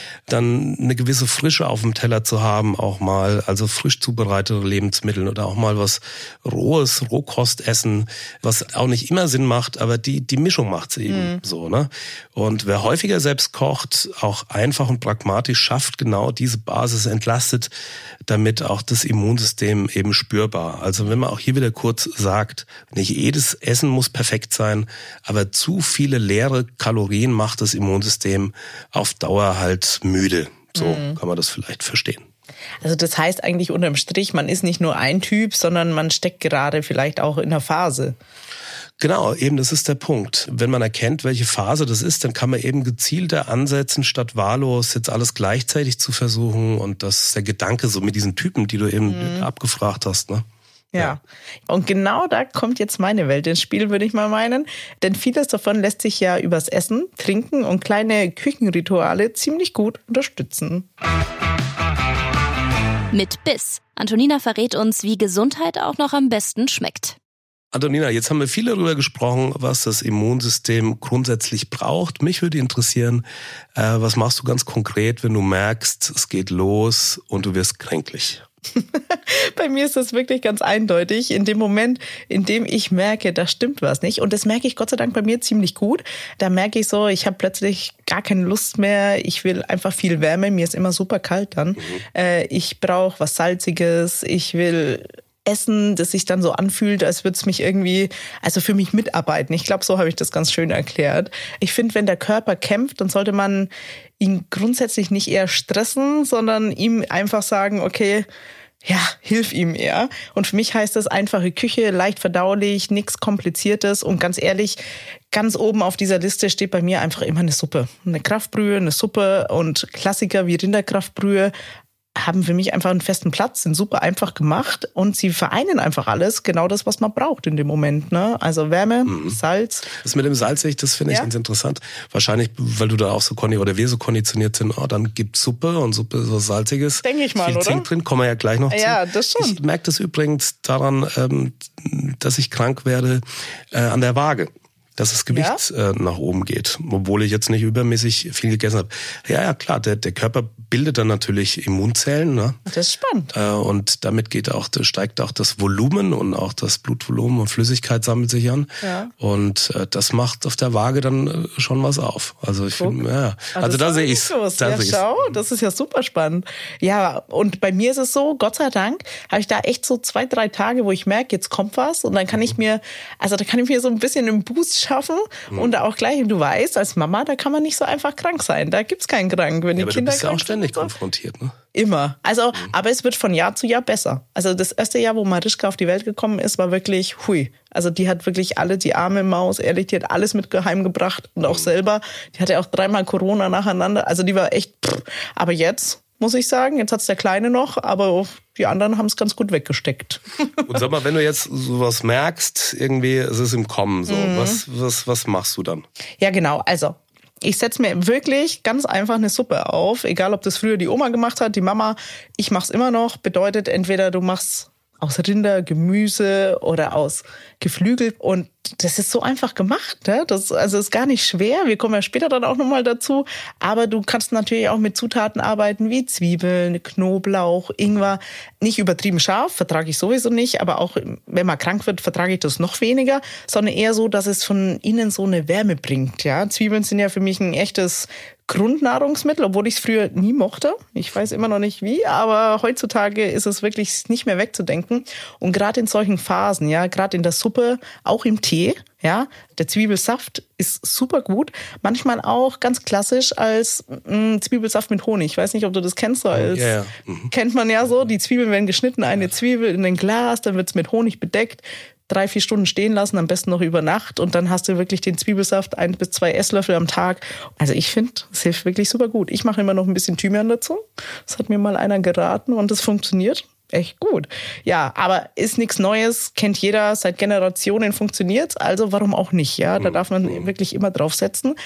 Dann eine gewisse Frische auf dem Teller zu haben, auch mal, also frisch zubereitete Lebensmittel oder auch mal was Rohes, Rohkost essen, was auch nicht immer Sinn macht, aber die Mischung macht's eben so, ne? Und wer häufiger selbst kocht, auch einfach und pragmatisch schafft, genau diese Basis entlastet, damit auch das Immunsystem eben spürbar. Also wenn man auch hier wieder kurz sagt, nicht jedes Essen muss perfekt sein, aber zu viele leere Kalorien macht das Immunsystem auf Dauer halt müde. So kann man das vielleicht verstehen. Also das heißt eigentlich unterm Strich, man ist nicht nur ein Typ, sondern man steckt gerade vielleicht auch in einer Phase. Genau, eben das ist der Punkt. Wenn man erkennt, welche Phase das ist, dann kann man eben gezielter ansetzen, statt wahllos jetzt alles gleichzeitig zu versuchen. Und das ist der Gedanke so mit diesen Typen, die du eben abgefragt hast, ne? Ja, und genau da kommt jetzt meine Welt ins Spiel, würde ich mal meinen. Denn vieles davon lässt sich ja übers Essen, Trinken und kleine Küchenrituale ziemlich gut unterstützen. Mit Biss. Antonina verrät uns, wie Gesundheit auch noch am besten schmeckt. Antonina, jetzt haben wir viel darüber gesprochen, was das Immunsystem grundsätzlich braucht. Mich würde interessieren, was machst du ganz konkret, wenn du merkst, es geht los und du wirst kränklich? Bei mir ist das wirklich ganz eindeutig. In dem Moment, in dem ich merke, da stimmt was nicht. Und das merke ich Gott sei Dank bei mir ziemlich gut. Da merke ich so, ich habe plötzlich gar keine Lust mehr. Ich will einfach viel Wärme. Mir ist immer super kalt dann. Ich brauche was Salziges. Ich will Essen, das sich dann so anfühlt, als würde es mich irgendwie, also für mich mitarbeiten. Ich glaube, so habe ich das ganz schön erklärt. Ich finde, wenn der Körper kämpft, dann sollte man ihn grundsätzlich nicht eher stressen, sondern ihm einfach sagen, okay, ja, hilf ihm eher. Und für mich heißt das einfache Küche, leicht verdaulich, nichts Kompliziertes. Und ganz ehrlich, ganz oben auf dieser Liste steht bei mir einfach immer eine Suppe. Eine Kraftbrühe, eine Suppe und Klassiker wie Rinderkraftbrühe haben für mich einfach einen festen Platz, sind super einfach gemacht und sie vereinen einfach alles, genau das, was man braucht in dem Moment. Ne? Also Wärme, Salz. Das mit dem Salzig, das finde ich ganz interessant. Wahrscheinlich, weil du da auch so oder wir so konditioniert sind, dann gibt's Suppe und Suppe ist was Salziges. Denke ich mal, viel oder? Zink drin, kommen wir ja gleich noch zu. Ja, das schon. Ich merke das übrigens daran, dass ich krank werde an der Waage. Dass das Gewicht nach oben geht, obwohl ich jetzt nicht übermäßig viel gegessen habe. Ja, klar, der Körper bildet dann natürlich Immunzellen. Ne? Das ist spannend. Und damit steigt auch das Volumen und auch das Blutvolumen und Flüssigkeit sammelt sich an. Ja. Und das macht auf der Waage dann schon was auf. Also ich finde, also da sehe ich es. Ja, schau, das ist ja super spannend. Ja, und bei mir ist es so, Gott sei Dank, habe ich da echt so 2-3 Tage, wo ich merke, jetzt kommt was und dann kann ich mir so ein bisschen einen Boost schaffen und auch gleich, du weißt, als Mama, da kann man nicht so einfach krank sein. Da gibt's keinen krank. Wenn die aber Kinder du bist ja auch ständig konfrontiert, ne? Immer. Also, aber es wird von Jahr zu Jahr besser. Also das erste Jahr, wo Marischka auf die Welt gekommen ist, war wirklich hui. Also die hat wirklich alle, die arme Maus, ehrlich, die hat alles mit heimgebracht und auch selber. Die hatte auch 3-mal Corona nacheinander. Also die war echt, aber jetzt muss ich sagen, jetzt hat's der Kleine noch, aber die anderen haben es ganz gut weggesteckt. Und sag mal, wenn du jetzt sowas merkst, irgendwie, es ist im Kommen, so, was machst du dann? Ja, genau, also ich setze mir wirklich ganz einfach eine Suppe auf, egal ob das früher die Oma gemacht hat, die Mama, ich mach's immer noch, bedeutet entweder du machst aus Rinder, Gemüse oder aus Geflügel und das ist so einfach gemacht, ne? Das ist gar nicht schwer. Wir kommen ja später dann auch nochmal dazu. Aber du kannst natürlich auch mit Zutaten arbeiten wie Zwiebeln, Knoblauch, Ingwer. Nicht übertrieben scharf, vertrage ich sowieso nicht. Aber auch wenn man krank wird, vertrage ich das noch weniger. Sondern eher so, dass es von innen so eine Wärme bringt. Ja, Zwiebeln sind ja für mich ein echtes Grundnahrungsmittel, obwohl ich es früher nie mochte. Ich weiß immer noch nicht wie, aber heutzutage ist es wirklich nicht mehr wegzudenken. Und gerade in solchen Phasen, ja, gerade in der Suppe, auch im Tee, ja, der Zwiebelsaft ist super gut. Manchmal auch ganz klassisch als Zwiebelsaft mit Honig. Ich weiß nicht, ob du das kennst. Kennt man ja so. Die Zwiebeln werden geschnitten, eine Zwiebel in ein Glas, dann wird's mit Honig bedeckt. 3-4 Stunden stehen lassen, am besten noch über Nacht und dann hast du wirklich den Zwiebelsaft 1 bis 2 Esslöffel am Tag. Also ich finde, es hilft wirklich super gut. Ich mache immer noch ein bisschen Thymian dazu. Das hat mir mal einer geraten und das funktioniert echt gut. Ja, aber ist nichts Neues, kennt jeder, seit Generationen funktioniert's, also warum auch nicht, ja? Da darf man wirklich immer drauf setzen.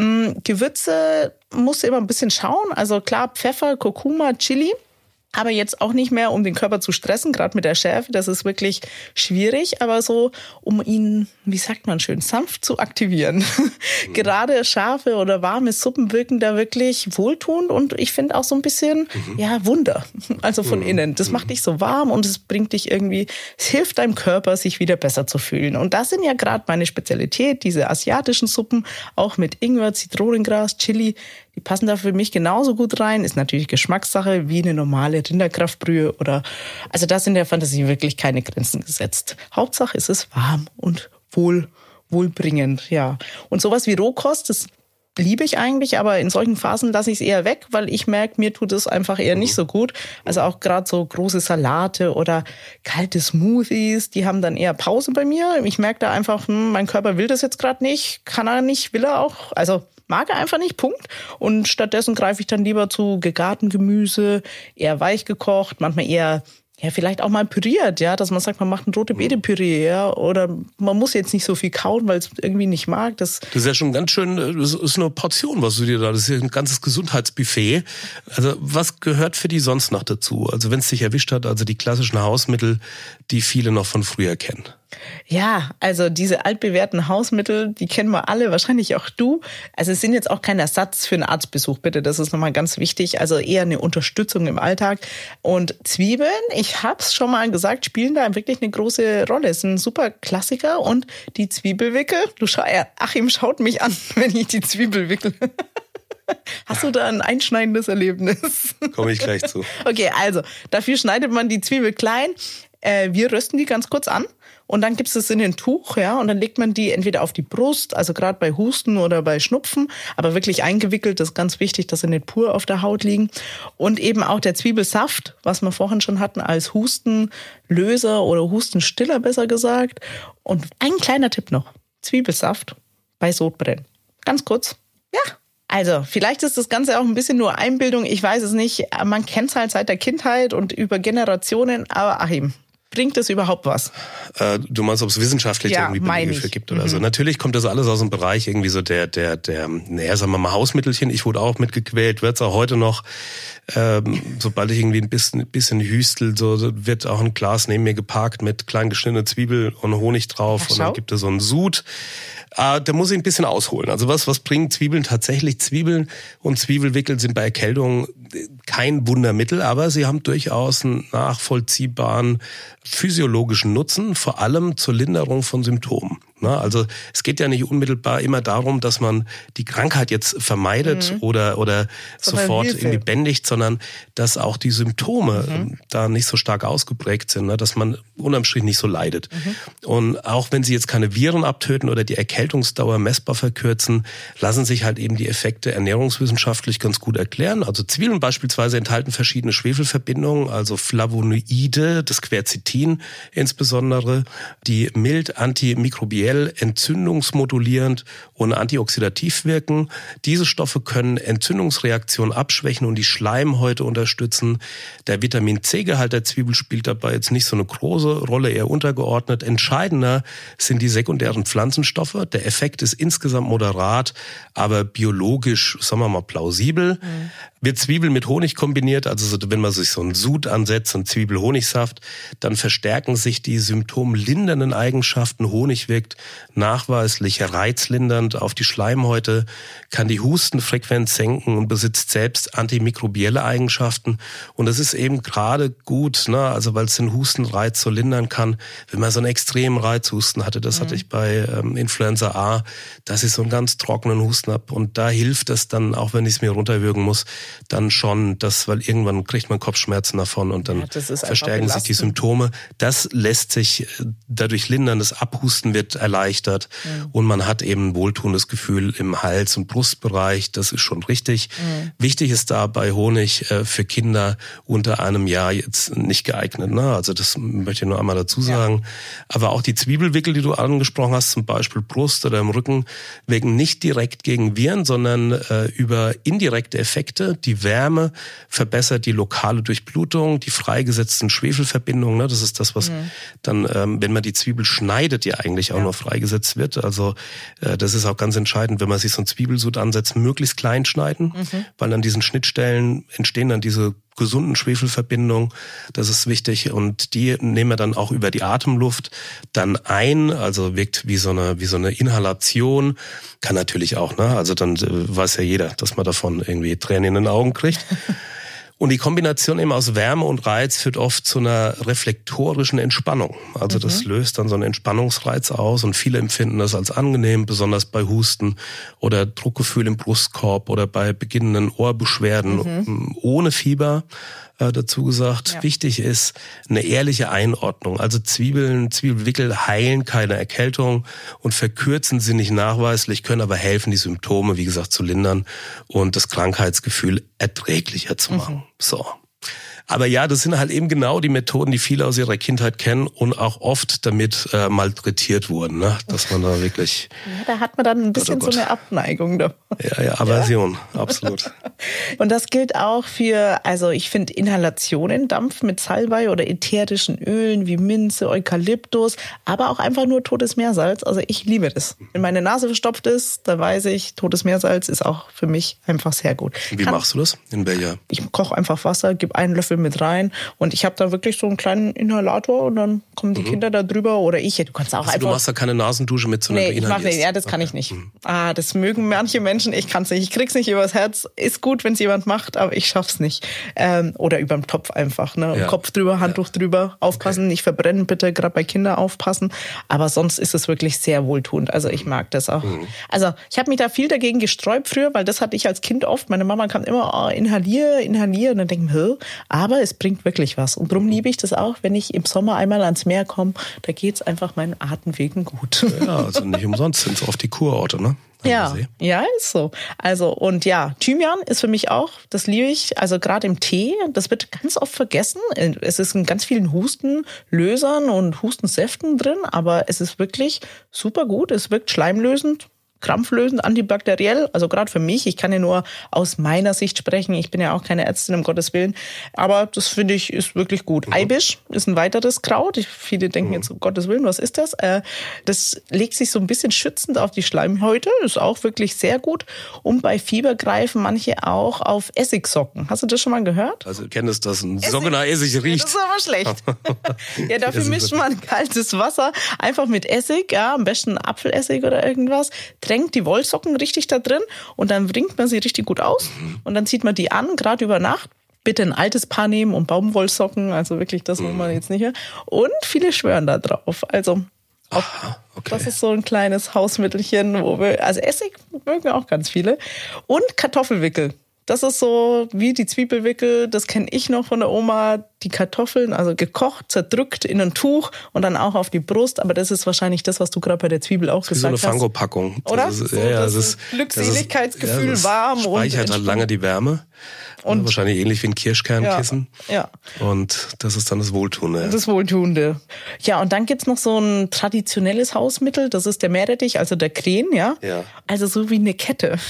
Gewürze musst du immer ein bisschen schauen, also klar Pfeffer, Kurkuma, Chili. Aber jetzt auch nicht mehr, um den Körper zu stressen, gerade mit der Schärfe, das ist wirklich schwierig, aber so, um ihn, wie sagt man schön, sanft zu aktivieren. Gerade scharfe oder warme Suppen wirken da wirklich wohltuend und ich finde auch so ein bisschen, Wunder, also von innen. Das macht dich so warm und es bringt dich irgendwie, es hilft deinem Körper, sich wieder besser zu fühlen. Und das sind ja gerade meine Spezialität, diese asiatischen Suppen, auch mit Ingwer, Zitronengras, Chili, die passen da für mich genauso gut rein. Ist natürlich Geschmackssache wie eine normale Rinderkraftbrühe oder, also da sind der Fantasie wirklich keine Grenzen gesetzt. Hauptsache ist es warm und wohlbringend, ja. Und sowas wie Rohkost, das liebe ich eigentlich, aber in solchen Phasen lasse ich es eher weg, weil ich merke, mir tut es einfach eher nicht so gut. Also auch gerade so große Salate oder kalte Smoothies, die haben dann eher Pause bei mir. Ich merke da einfach, mein Körper will das jetzt gerade nicht, kann er nicht, will er auch, also mag er einfach nicht, Punkt. Und stattdessen greife ich dann lieber zu gegartem Gemüse, eher weich gekocht, manchmal eher, ja, vielleicht auch mal püriert, ja, dass man sagt, man macht ein rote Beete-Püree, ja, oder man muss jetzt nicht so viel kauen, weil es irgendwie nicht mag. Das ist ja schon ganz schön, das ist eine Portion, was du dir da, das ist ja ein ganzes Gesundheitsbuffet. Also was gehört für die sonst noch dazu? Also wenn es dich erwischt hat, also die klassischen Hausmittel, die viele noch von früher kennen. Ja, also diese altbewährten Hausmittel, die kennen wir alle, wahrscheinlich auch du. Also es sind jetzt auch kein Ersatz für einen Arztbesuch, bitte, das ist nochmal ganz wichtig. Also eher eine Unterstützung im Alltag. Und Zwiebeln, ich hab's schon mal gesagt, spielen da wirklich eine große Rolle. Es ist ein super Klassiker und die Zwiebelwickel, Achim schaut mich an, wenn ich die Zwiebel wickel. Hast du da ein einschneidendes Erlebnis? Komme ich gleich zu. Okay, also dafür schneidet man die Zwiebel klein. Wir rösten die ganz kurz an und dann gibt es in ein Tuch, ja, und dann legt man die entweder auf die Brust, also gerade bei Husten oder bei Schnupfen, aber wirklich eingewickelt, das ist ganz wichtig, dass sie nicht pur auf der Haut liegen. Und eben auch der Zwiebelsaft, was wir vorhin schon hatten, als Hustenlöser oder Hustenstiller besser gesagt. Und ein kleiner Tipp noch, Zwiebelsaft bei Sodbrennen. Ganz kurz, ja, Also, vielleicht ist das Ganze auch ein bisschen nur Einbildung, ich weiß es nicht. Man kennt es halt seit der Kindheit und über Generationen, aber Achim, bringt das überhaupt was? Du meinst, ob es wissenschaftlich irgendwie Belege für gibt oder so? Natürlich kommt das alles aus dem Bereich irgendwie so sagen wir mal Hausmittelchen. Ich wurde auch mitgequält, wird's auch heute noch. Sobald ich irgendwie ein bisschen hüstel, so wird auch ein Glas neben mir geparkt mit klein geschnittene Zwiebel und Honig drauf. Ach, und dann gibt es so einen Sud. Da muss ich ein bisschen ausholen. Also was bringen Zwiebeln tatsächlich? Zwiebeln und Zwiebelwickel sind bei Erkältung kein Wundermittel, aber sie haben durchaus einen nachvollziehbaren physiologischen Nutzen, vor allem zur Linderung von Symptomen. Also es geht ja nicht unmittelbar immer darum, dass man die Krankheit jetzt vermeidet oder sofort irgendwie bändigt, sondern dass auch die Symptome da nicht so stark ausgeprägt sind, dass man unterm Strich nicht so leidet. Und auch wenn sie jetzt keine Viren abtöten oder die Erkältungsdauer messbar verkürzen, lassen sich halt eben die Effekte ernährungswissenschaftlich ganz gut erklären. Also Zwiebeln beispielsweise enthalten verschiedene Schwefelverbindungen, also Flavonoide, das Quercetin insbesondere, die mild antimikrobiell, entzündungsmodulierend und antioxidativ wirken. Diese Stoffe können Entzündungsreaktionen abschwächen und die Schleimhäute unterstützen. Der Vitamin-C-Gehalt der Zwiebel spielt dabei jetzt nicht so eine große Rolle, eher untergeordnet. Entscheidender sind die sekundären Pflanzenstoffe. Der Effekt ist insgesamt moderat, aber biologisch, sagen wir mal, plausibel. Wird Zwiebel mit Honig kombiniert, also wenn man sich so einen Sud ansetzt, so einen Zwiebel-Honigsaft, dann verstärken sich die symptomlindernden Eigenschaften. Honig wirkt nachweislich reizlindernd auf die Schleimhäute, kann die Hustenfrequenz senken und besitzt selbst antimikrobielle Eigenschaften. Und das ist eben gerade gut, also weil es den Hustenreiz so lindern kann. Wenn man so einen extremen Reizhusten hatte, das hatte ich bei Influenza A, dass ich so einen ganz trockenen Husten habe. Und da hilft es dann, auch wenn ich es mir runterwürgen muss, dann schon, weil irgendwann kriegt man Kopfschmerzen davon und dann verstärken sich die Symptome. Das lässt sich dadurch lindern, das Abhusten wird erleichtert und man hat eben ein wohltuendes Gefühl im Hals- und Brustbereich. Das ist schon richtig. Wichtig ist da bei Honig für Kinder unter einem Jahr jetzt nicht geeignet. Also das möchte ich nur einmal dazu sagen. Aber auch die Zwiebelwickel, die du angesprochen hast, zum Beispiel Brust oder im Rücken, wirken nicht direkt gegen Viren, sondern über indirekte Effekte. Die Wärme verbessert die lokale Durchblutung, die freigesetzten Schwefelverbindungen. Das ist das, was dann, wenn man die Zwiebel schneidet, ja eigentlich auch noch freigesetzt wird. Also das ist auch ganz entscheidend, wenn man sich so ein Zwiebelsud ansetzt, möglichst klein schneiden, weil an diesen Schnittstellen entstehen dann diese gesunden Schwefelverbindungen. Das ist wichtig und die nehmen wir dann auch über die Atemluft dann ein, also wirkt wie so eine Inhalation. Kann natürlich auch, also dann weiß ja jeder, dass man davon irgendwie Tränen in den Augen kriegt. Und die Kombination eben aus Wärme und Reiz führt oft zu einer reflektorischen Entspannung. Also das löst dann so einen Entspannungsreiz aus und viele empfinden das als angenehm, besonders bei Husten oder Druckgefühl im Brustkorb oder bei beginnenden Ohrbeschwerden ohne Fieber. Dazu gesagt, wichtig ist eine ehrliche Einordnung. Also Zwiebelwickel heilen keine Erkältung und verkürzen sie nicht nachweislich, können aber helfen, die Symptome, wie gesagt, zu lindern und das Krankheitsgefühl erträglicher zu machen. So. Aber ja, das sind halt eben genau die Methoden, die viele aus ihrer Kindheit kennen und auch oft damit malträtiert wurden, dass man da wirklich... Ja, da hat man dann ein bisschen so eine Abneigung davon. Ja, Aversion, absolut. Und das gilt auch für, also ich finde Inhalationen, Dampf mit Salbei oder ätherischen Ölen wie Minze, Eukalyptus, aber auch einfach nur totes Meersalz. Also ich liebe das. Wenn meine Nase verstopft ist, da weiß ich, totes Meersalz ist auch für mich einfach sehr gut. Wie machst du das? In welcher? Ich koche einfach Wasser, gebe einen Löffel mit rein und ich habe da wirklich so einen kleinen Inhalator und dann kommen die Kinder da drüber oder ich. Du kannst auch einfach... Du machst da keine Nasendusche mit, sondern du inhalierst? Ja, das kann ich nicht. Das mögen manche Menschen, ich kann es nicht. Ich krieg's nicht übers Herz. Ist gut, wenn es jemand macht, aber ich schaff's nicht. Oder überm Topf einfach. Kopf drüber, Handtuch drüber, aufpassen, nicht verbrennen bitte, gerade bei Kindern aufpassen. Aber sonst ist es wirklich sehr wohltuend. Also ich mag das auch. Also ich habe mich da viel dagegen gesträubt früher, weil das hatte ich als Kind oft. Meine Mama kam immer, inhalier. Und dann denke ich, aber es bringt wirklich was. Und darum liebe ich das auch, wenn ich im Sommer einmal ans Meer komme, da geht's einfach meinen Atemwegen gut. Ja, also nicht umsonst sind es oft die Kurorte, ne? Ja, ist so. Also und ja, Thymian ist für mich auch, das liebe ich, also gerade im Tee, das wird ganz oft vergessen. Es ist in ganz vielen Hustenlösern und Hustensäften drin, aber es ist wirklich super gut, es wirkt schleimlösend. krampflösend, antibakteriell, also gerade für mich. Ich kann ja nur aus meiner Sicht sprechen. Ich bin ja auch keine Ärztin, um Gottes Willen. Aber das finde ich ist wirklich gut. Eibisch ist ein weiteres Kraut. Viele denken jetzt, um Gottes Willen, was ist das? Das legt sich so ein bisschen schützend auf die Schleimhäute. Ist auch wirklich sehr gut. Und bei Fieber greifen manche auch auf Essigsocken. Hast du das schon mal gehört? Also kennst du, dass ein Socken nach Essig riecht? Das ist aber schlecht. Ja, dafür mischt man kaltes Wasser einfach mit Essig, ja, am besten Apfelessig oder irgendwas. Tränkt die Wollsocken richtig da drin und dann wringt man sie richtig gut aus und dann zieht man die an, gerade über Nacht. Bitte ein altes Paar nehmen und Baumwollsocken, also wirklich das, wo man jetzt nicht hört. Und viele schwören da drauf. Also auch, okay. Das ist so ein kleines Hausmittelchen, also Essig mögen auch ganz viele. Und Kartoffelwickel. Das ist so wie die Zwiebelwickel, das kenne ich noch von der Oma. Die Kartoffeln, also gekocht, zerdrückt in ein Tuch und dann auch auf die Brust. Aber das ist wahrscheinlich das, was du gerade bei der Zwiebel auch gesagt hast. So eine Fango-Packung. Oder? Das ist, so, das ist Glückseligkeitsgefühl, das warm. Speichert halt lange die Wärme. Und wahrscheinlich ähnlich wie ein Kirschkernkissen. Ja. Und das ist dann das Wohltuende. Das Wohltuende. Ja, und dann gibt's noch so ein traditionelles Hausmittel. Das ist der Meerrettich, also der Kren, ja. Also so wie eine Kette.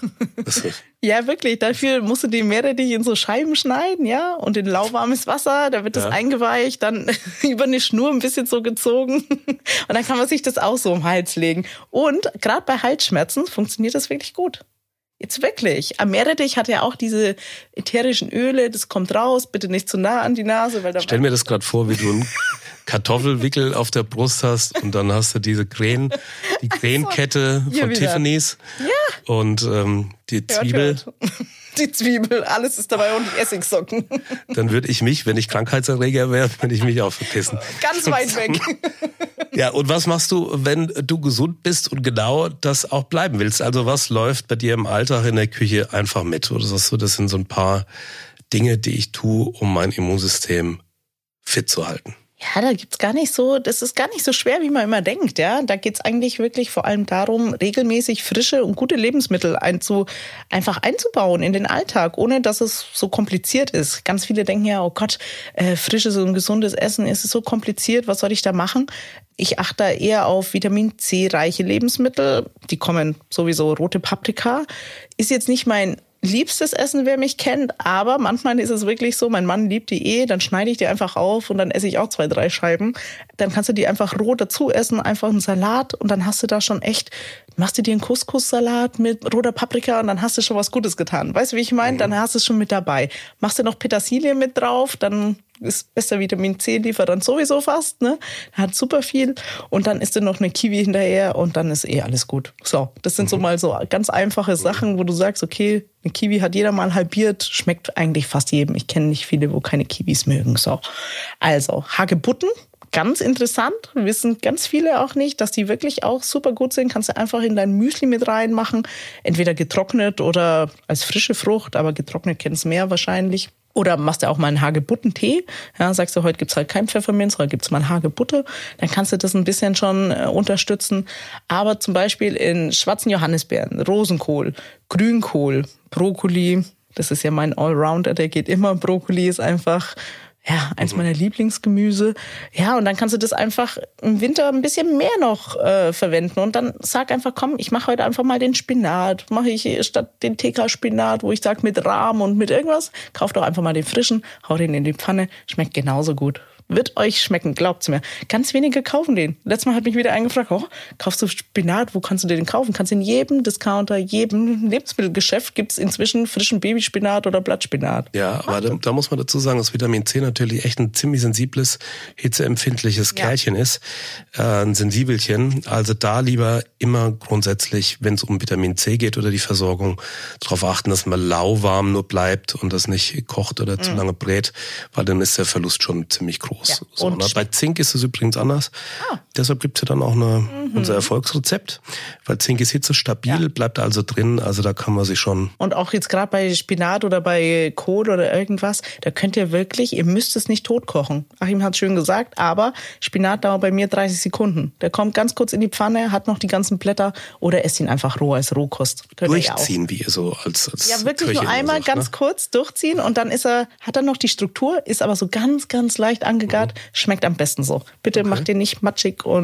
Ja, wirklich. Dafür musst du den Meerrettich in so Scheiben schneiden, ja. Und in lauwarmes Wasser, da wird das eingeweicht, dann über eine Schnur ein bisschen so gezogen. Und dann kann man sich das auch so um den Hals legen. Und gerade bei Halsschmerzen funktioniert das wirklich gut. Jetzt wirklich. Am Meerrettich hat ja auch diese ätherischen Öle, das kommt raus, bitte nicht zu nah an die Nase. Weil da stell mir das gerade vor, wie du einen Kartoffelwickel auf der Brust hast und dann hast du diese die Krähenkette von Tiffany's und die Zwiebel. Hört. Die Zwiebel, alles ist dabei und die Essigsocken. Dann würde ich mich, wenn ich Krankheitserreger wäre, würde ich mich auch verpissen. Ganz weit weg. Ja, und was machst du, wenn du gesund bist und genau das auch bleiben willst? Also was läuft bei dir im Alltag in der Küche einfach mit? Oder sagst du, das sind so ein paar Dinge, die ich tue, um mein Immunsystem fit zu halten? Ja, das ist gar nicht so schwer, wie man immer denkt, ja. Da geht's eigentlich wirklich vor allem darum, regelmäßig frische und gute Lebensmittel einfach einzubauen in den Alltag, ohne dass es so kompliziert ist. Ganz viele denken ja, oh Gott, frisches und gesundes Essen, ist es so kompliziert, was soll ich da machen? Ich achte da eher auf Vitamin C-reiche Lebensmittel. Die kommen sowieso, rote Paprika. Ist jetzt nicht mein liebstes Essen, wer mich kennt, aber manchmal ist es wirklich so, mein Mann liebt die dann schneide ich die einfach auf und dann esse ich auch 2, 3 Scheiben. Dann kannst du die einfach roh dazu essen, einfach einen Salat und dann hast du da schon machst du dir einen Couscous-Salat mit roter Paprika und dann hast du schon was Gutes getan. Weißt du, wie ich meine? Dann hast du es schon mit dabei. Machst du noch Petersilie mit drauf, dann ist bester Vitamin C-Lieferant sowieso fast, ne? Hat super viel. Und dann isst du noch eine Kiwi hinterher und dann ist alles gut. So, das sind so mal so ganz einfache Sachen, wo du sagst, okay, eine Kiwi hat jeder mal halbiert, schmeckt eigentlich fast jedem. Ich kenne nicht viele, wo keine Kiwis mögen. So, also Hagebutten. Ganz interessant, wissen ganz viele auch nicht, dass die wirklich auch super gut sind. Kannst du einfach in dein Müsli mit reinmachen, entweder getrocknet oder als frische Frucht, aber getrocknet kennst du mehr wahrscheinlich. Oder machst du auch mal einen Hagebuttentee. Ja, sagst du, heute gibt's halt kein Pfefferminz, heute gibt's mal einen Hagebutte. Dann kannst du das ein bisschen schon unterstützen. Aber zum Beispiel in schwarzen Johannisbeeren, Rosenkohl, Grünkohl, Brokkoli. Das ist ja mein Allrounder, der geht immer. Brokkoli ist einfach eins meiner Lieblingsgemüse. Ja, und dann kannst du das einfach im Winter ein bisschen mehr noch verwenden. Und dann sag einfach, komm, ich mache heute einfach mal den Spinat. Mache ich statt den TK-Spinat, wo ich sage mit Rahm und mit irgendwas, kauf doch einfach mal den frischen, hau den in die Pfanne, schmeckt genauso gut. Wird euch schmecken, glaubt's mir. Ganz wenige kaufen den. Letztes Mal hat mich wieder eingefragt, kaufst du Spinat, wo kannst du den kaufen? Kannst in jedem Discounter, jedem Lebensmittelgeschäft gibt's inzwischen frischen Babyspinat oder Blattspinat. Ja, aber da muss man dazu sagen, dass Vitamin C natürlich echt ein ziemlich sensibles, hitzeempfindliches Kerlchen ist. Ein Sensibelchen. Also da lieber immer grundsätzlich, wenn es um Vitamin C geht oder die Versorgung, darauf achten, dass man lauwarm nur bleibt und das nicht kocht oder zu lange brät, weil dann ist der Verlust schon ziemlich groß. Ja. So, bei Zink ist es übrigens anders. Deshalb gibt es ja dann auch unser Erfolgsrezept, weil Zink ist hitzestabil, bleibt also drin, also da kann man sich schon... Und auch jetzt gerade bei Spinat oder bei Kohl oder irgendwas, da könnt ihr wirklich, ihr müsst es nicht tot kochen. Achim hat es schön gesagt, aber Spinat dauert bei mir 30 Sekunden. Der kommt ganz kurz in die Pfanne, hat noch die ganzen Blätter oder esst ihn einfach roh als Rohkost. Durchziehen, wie ihr so als ja, wirklich Köchin nur einmal sagt, ganz kurz durchziehen und dann hat er noch die Struktur, ist aber so ganz, ganz leicht angegart, schmeckt am besten so. Bitte macht den nicht matschig und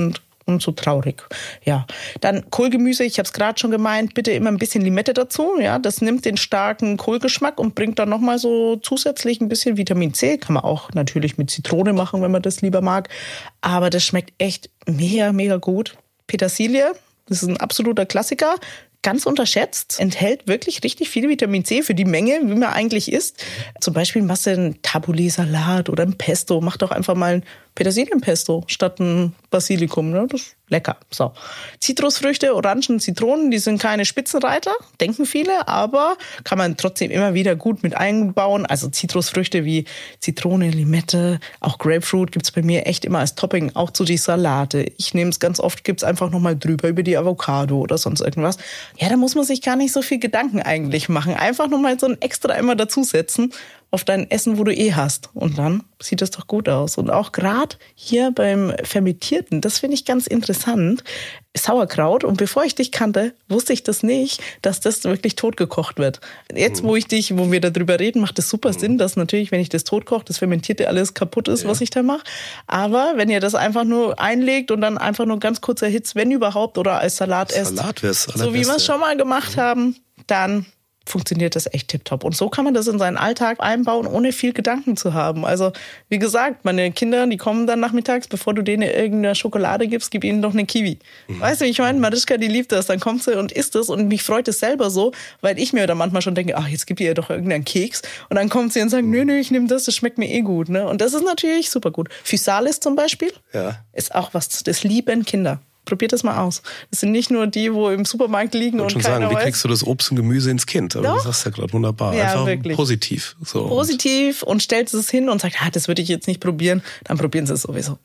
und so traurig. Ja, dann Kohlgemüse, ich habe es gerade schon gemeint, bitte immer ein bisschen Limette dazu. Ja, das nimmt den starken Kohlgeschmack und bringt dann nochmal so zusätzlich ein bisschen Vitamin C. Kann man auch natürlich mit Zitrone machen, wenn man das lieber mag. Aber das schmeckt echt mega, mega gut. Petersilie, das ist ein absoluter Klassiker. Ganz unterschätzt, enthält wirklich richtig viel Vitamin C für die Menge, wie man eigentlich isst. Zum Beispiel machst du einen Tabbouleh-Salat oder ein Pesto. Mach doch einfach mal ein Petersilienpesto statt ein Basilikum. Ne? Das ist lecker. So. Zitrusfrüchte, Orangen, Zitronen, die sind keine Spitzenreiter, denken viele, aber kann man trotzdem immer wieder gut mit einbauen. Also Zitrusfrüchte wie Zitrone, Limette, auch Grapefruit gibt's bei mir echt immer als Topping, auch zu die Salate. Ich nehme es ganz oft, gibt's einfach nochmal drüber über die Avocado oder sonst irgendwas. Ja, da muss man sich gar nicht so viel Gedanken eigentlich machen. Einfach nochmal so ein Extra immer dazusetzen auf dein Essen, wo du hast. Und dann sieht das doch gut aus. Und auch gerade hier beim Fermentierten, das finde ich ganz interessant, Sauerkraut. Und bevor ich dich kannte, wusste ich das nicht, dass das wirklich totgekocht wird. Jetzt, wo wir darüber reden, macht das super Sinn, dass natürlich, wenn ich das totkoche, das Fermentierte alles kaputt ist, was ich da mache. Aber wenn ihr das einfach nur einlegt und dann einfach nur ganz kurz erhitzt, wenn überhaupt, oder als Salat esst, so wie wir es schon mal gemacht haben, dann funktioniert das echt tipptopp. Und so kann man das in seinen Alltag einbauen, ohne viel Gedanken zu haben. Also, wie gesagt, meine Kinder, die kommen dann nachmittags, bevor du denen irgendeine Schokolade gibst, gib ihnen doch eine Kiwi. Weißt du, ich meine, Marischka, die liebt das. Dann kommt sie und isst es und mich freut es selber so, weil ich mir dann manchmal schon denke, ach, jetzt gib ihr doch irgendeinen Keks. Und dann kommt sie und sagt, nö, ich nehme das schmeckt mir gut. Ne? Und das ist natürlich super gut. Physalis zum Beispiel ist auch was, das lieben Kinder. Probiert das mal aus. Das sind nicht nur die, wo im Supermarkt liegen und keiner weiß. Wie kriegst du das Obst und Gemüse ins Kind? Aber du sagst ja gerade wunderbar. Ja, einfach wirklich. Positiv. So. Positiv und stellst es hin und sagst, das würde ich jetzt nicht probieren. Dann probieren sie es sowieso.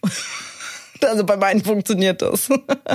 Also bei meinen funktioniert das.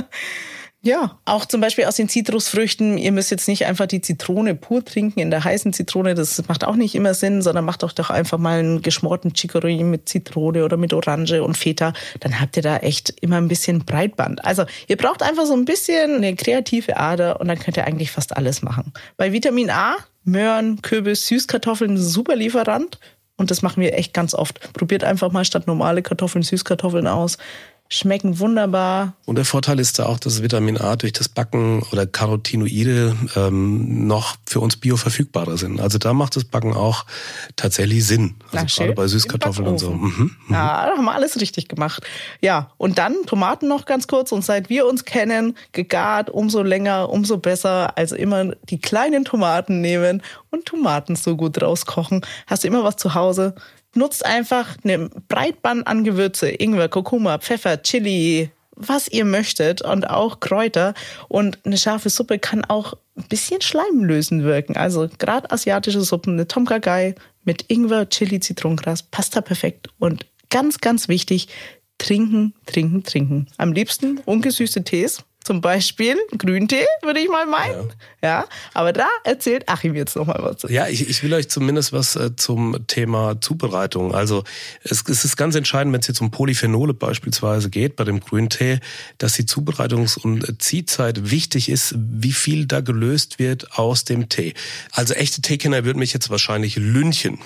Ja, auch zum Beispiel aus den Zitrusfrüchten. Ihr müsst jetzt nicht einfach die Zitrone pur trinken in der heißen Zitrone. Das macht auch nicht immer Sinn, sondern macht doch einfach mal einen geschmorten Chicorée mit Zitrone oder mit Orange und Feta. Dann habt ihr da echt immer ein bisschen Breitband. Also ihr braucht einfach so ein bisschen eine kreative Ader und dann könnt ihr eigentlich fast alles machen. Bei Vitamin A, Möhren, Kürbis, Süßkartoffeln, super Lieferant. Und das machen wir echt ganz oft. Probiert einfach mal statt normale Kartoffeln Süßkartoffeln aus. Schmecken wunderbar. Und der Vorteil ist da auch, dass Vitamin A durch das Backen oder Carotinoide noch für uns bioverfügbarer sind. Also da macht das Backen auch tatsächlich Sinn. Also gerade bei Süßkartoffeln und so. Ja, da haben wir alles richtig gemacht. Ja, und dann Tomaten noch ganz kurz. Und seit wir uns kennen, gegart, umso länger, umso besser. Also immer die kleinen Tomaten nehmen und Tomaten so gut rauskochen. Hast du immer was zu Hause? Nutzt einfach eine Breitband an Gewürze, Ingwer, Kurkuma, Pfeffer, Chili, was ihr möchtet und auch Kräuter. Und eine scharfe Suppe kann auch ein bisschen schleimlösend wirken. Also gerade asiatische Suppen, eine Tom Kha Gai mit Ingwer, Chili, Zitronengras, passt da perfekt. Und ganz, ganz wichtig, trinken, trinken, trinken. Am liebsten ungesüßte Tees. Zum Beispiel Grüntee, würde ich mal meinen. Ja, aber da erzählt Achim jetzt noch mal was. Ja, ich will euch zumindest was zum Thema Zubereitung. Also es ist ganz entscheidend, wenn es jetzt um Polyphenole beispielsweise geht, bei dem Grüntee, dass die Zubereitungs- und Ziehzeit wichtig ist, wie viel da gelöst wird aus dem Tee. Also echte Teekenner würden mich jetzt wahrscheinlich lynchen.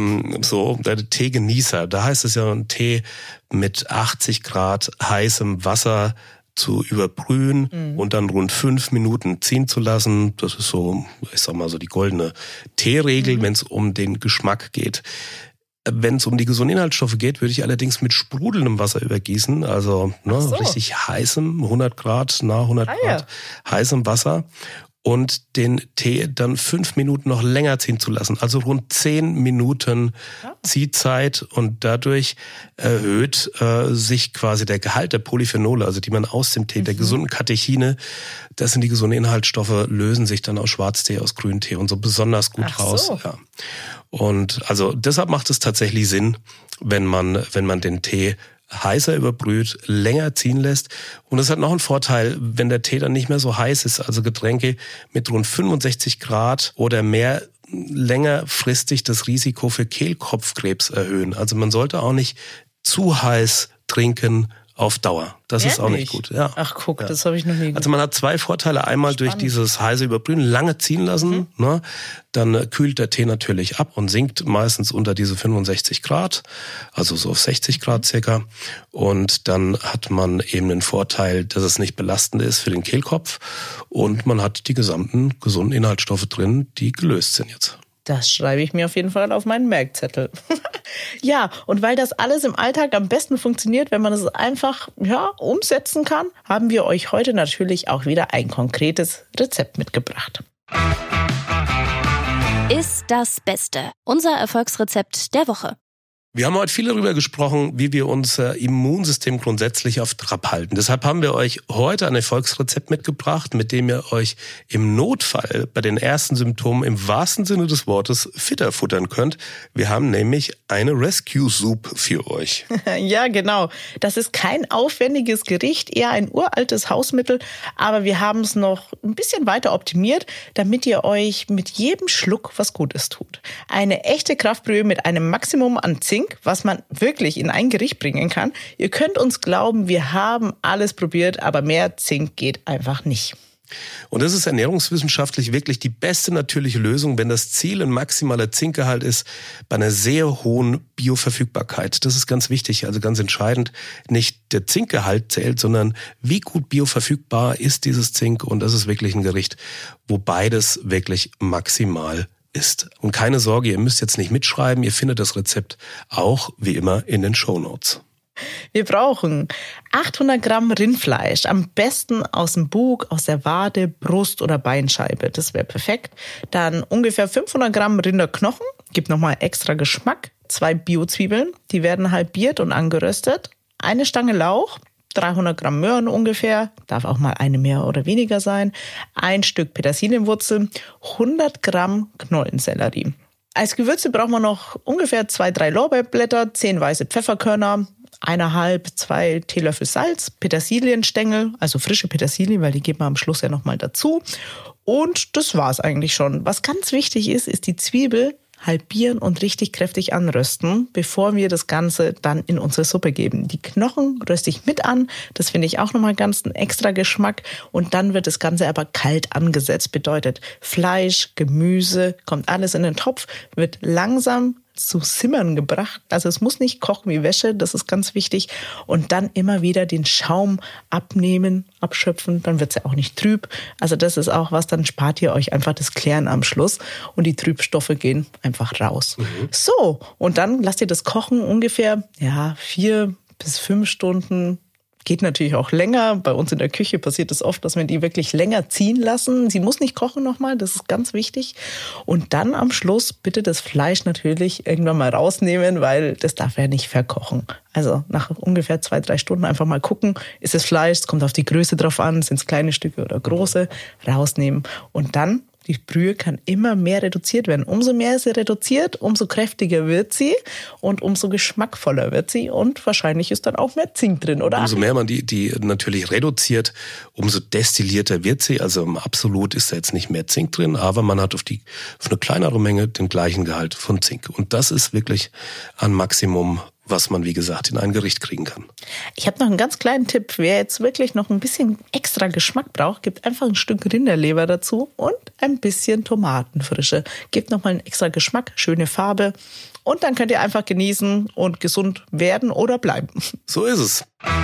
Der Teegenießer, da heißt es ja, ein Tee mit 80 Grad heißem Wasser zu überbrühen und dann rund 5 Minuten ziehen zu lassen. Das ist so, ich sag mal so die goldene Teeregel, wenn es um den Geschmack geht. Wenn es um die gesunden Inhaltsstoffe geht, würde ich allerdings mit sprudelndem Wasser übergießen. Also richtig heißem, 100 Grad, nah 100 Grad heißem Wasser. Und den Tee dann 5 Minuten noch länger ziehen zu lassen. Also rund 10 Minuten Ziehzeit und dadurch erhöht sich quasi der Gehalt der Polyphenole, also die man aus dem Tee, der gesunden Katechine, das sind die gesunden Inhaltsstoffe, lösen sich dann aus Schwarztee, aus Grüntee und so besonders gut raus. Ja. Und also deshalb macht es tatsächlich Sinn, wenn man den Tee heißer überbrüht, länger ziehen lässt. Und es hat noch einen Vorteil, wenn der Tee dann nicht mehr so heiß ist, also Getränke mit rund 65 Grad oder mehr längerfristig das Risiko für Kehlkopfkrebs erhöhen. Also man sollte auch nicht zu heiß trinken, auf Dauer. Das ist auch nicht gut. Ja. Ach guck, das habe ich noch nie gehört. Also man hat 2 Vorteile. Einmal durch dieses heiße Überbrühen, lange ziehen lassen. Ne? Dann kühlt der Tee natürlich ab und sinkt meistens unter diese 65 Grad, also so auf 60 Grad circa. Und dann hat man eben den Vorteil, dass es nicht belastend ist für den Kehlkopf. Und man hat die gesamten gesunden Inhaltsstoffe drin, die gelöst sind jetzt. Das schreibe ich mir auf jeden Fall auf meinen Merkzettel. Ja, und weil das alles im Alltag am besten funktioniert, wenn man es einfach umsetzen kann, haben wir euch heute natürlich auch wieder ein konkretes Rezept mitgebracht. Ist das Beste. Unser Erfolgsrezept der Woche. Wir haben heute viel darüber gesprochen, wie wir unser Immunsystem grundsätzlich auf Trab halten. Deshalb haben wir euch heute ein Erfolgsrezept mitgebracht, mit dem ihr euch im Notfall bei den ersten Symptomen im wahrsten Sinne des Wortes fitter futtern könnt. Wir haben nämlich eine Rescue Soup für euch. Ja, genau. Das ist kein aufwendiges Gericht, eher ein uraltes Hausmittel, aber wir haben es noch ein bisschen weiter optimiert, damit ihr euch mit jedem Schluck was Gutes tut. Eine echte Kraftbrühe mit einem Maximum an Zink, was man wirklich in ein Gericht bringen kann. Ihr könnt uns glauben, wir haben alles probiert, aber mehr Zink geht einfach nicht. Und das ist ernährungswissenschaftlich wirklich die beste natürliche Lösung, wenn das Ziel ein maximaler Zinkgehalt ist, bei einer sehr hohen Bioverfügbarkeit. Das ist ganz wichtig, also ganz entscheidend. Nicht der Zinkgehalt zählt, sondern wie gut bioverfügbar ist dieses Zink. Und das ist wirklich ein Gericht, wo beides wirklich maximal ist. Und keine Sorge, ihr müsst jetzt nicht mitschreiben, ihr findet das Rezept auch wie immer in den Shownotes. Wir brauchen 800 Gramm Rindfleisch, am besten aus dem Bug, aus der Wade, Brust oder Beinscheibe. Das wäre perfekt. Dann ungefähr 500 Gramm Rinderknochen, gibt nochmal extra Geschmack. 2 Bio-Zwiebeln, die werden halbiert und angeröstet. Eine Stange Lauch, 300 Gramm Möhren ungefähr, darf auch mal eine mehr oder weniger sein. Ein Stück Petersilienwurzel, 100 Gramm Knollensellerie. Als Gewürze brauchen wir noch ungefähr 2-3 Lorbeerblätter, 10 weiße Pfefferkörner, 1,5-2 Teelöffel Salz, Petersilienstängel, also frische Petersilie, weil die geben wir am Schluss ja nochmal dazu. Und das war's eigentlich schon. Was ganz wichtig ist, ist die Zwiebel halbieren und richtig kräftig anrösten, bevor wir das Ganze dann in unsere Suppe geben. Die Knochen röste ich mit an, das finde ich auch nochmal ganz ein extra Geschmack. Und dann wird das Ganze aber kalt angesetzt, bedeutet Fleisch, Gemüse, kommt alles in den Topf, wird langsam zu simmern gebracht. Also es muss nicht kochen wie Wäsche, das ist ganz wichtig. Und dann immer wieder den Schaum abnehmen, abschöpfen, dann wird es ja auch nicht trüb. Also das ist auch was, dann spart ihr euch einfach das Klären am Schluss und die Trübstoffe gehen einfach raus. So, und dann lasst ihr das kochen ungefähr 4 bis 5 Stunden. Geht natürlich auch länger. Bei uns in der Küche passiert es oft, dass wir die wirklich länger ziehen lassen. Sie muss nicht kochen nochmal, das ist ganz wichtig. Und dann am Schluss bitte das Fleisch natürlich irgendwann mal rausnehmen, weil das darf ja nicht verkochen. Also nach ungefähr 2-3 Stunden einfach mal gucken, ist es Fleisch, es kommt auf die Größe drauf an, sind es kleine Stücke oder große, rausnehmen. Und dann, die Brühe kann immer mehr reduziert werden. Umso mehr sie reduziert, umso kräftiger wird sie und umso geschmackvoller wird sie und wahrscheinlich ist dann auch mehr Zink drin, oder? Umso mehr man die natürlich reduziert, umso destillierter wird sie. Also absolut ist da jetzt nicht mehr Zink drin, aber man hat auf eine kleinere Menge den gleichen Gehalt von Zink. Und das ist wirklich ein Maximum, was man, wie gesagt, in ein Gericht kriegen kann. Ich habe noch einen ganz kleinen Tipp. Wer jetzt wirklich noch ein bisschen extra Geschmack braucht, gibt einfach ein Stück Rinderleber dazu und ein bisschen Tomatenfrische. Gebt nochmal einen extra Geschmack, schöne Farbe und dann könnt ihr einfach genießen und gesund werden oder bleiben. So ist es.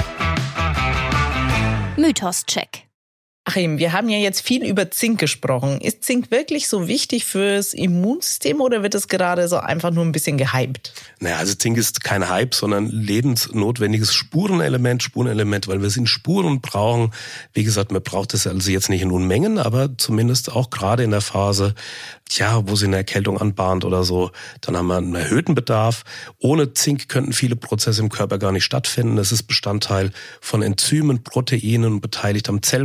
Mythos-Check. Achim, wir haben ja jetzt viel über Zink gesprochen. Ist Zink wirklich so wichtig fürs Immunsystem oder wird es gerade so einfach nur ein bisschen gehypt? Naja, also Zink ist kein Hype, sondern lebensnotwendiges Spurenelement, weil wir es in Spuren brauchen. Wie gesagt, man braucht es also jetzt nicht in Unmengen, aber zumindest auch gerade in der Phase, wo sie eine Erkältung anbahnt oder so, dann haben wir einen erhöhten Bedarf. Ohne Zink könnten viele Prozesse im Körper gar nicht stattfinden. Es ist Bestandteil von Enzymen, Proteinen, beteiligt am Zellwachstum,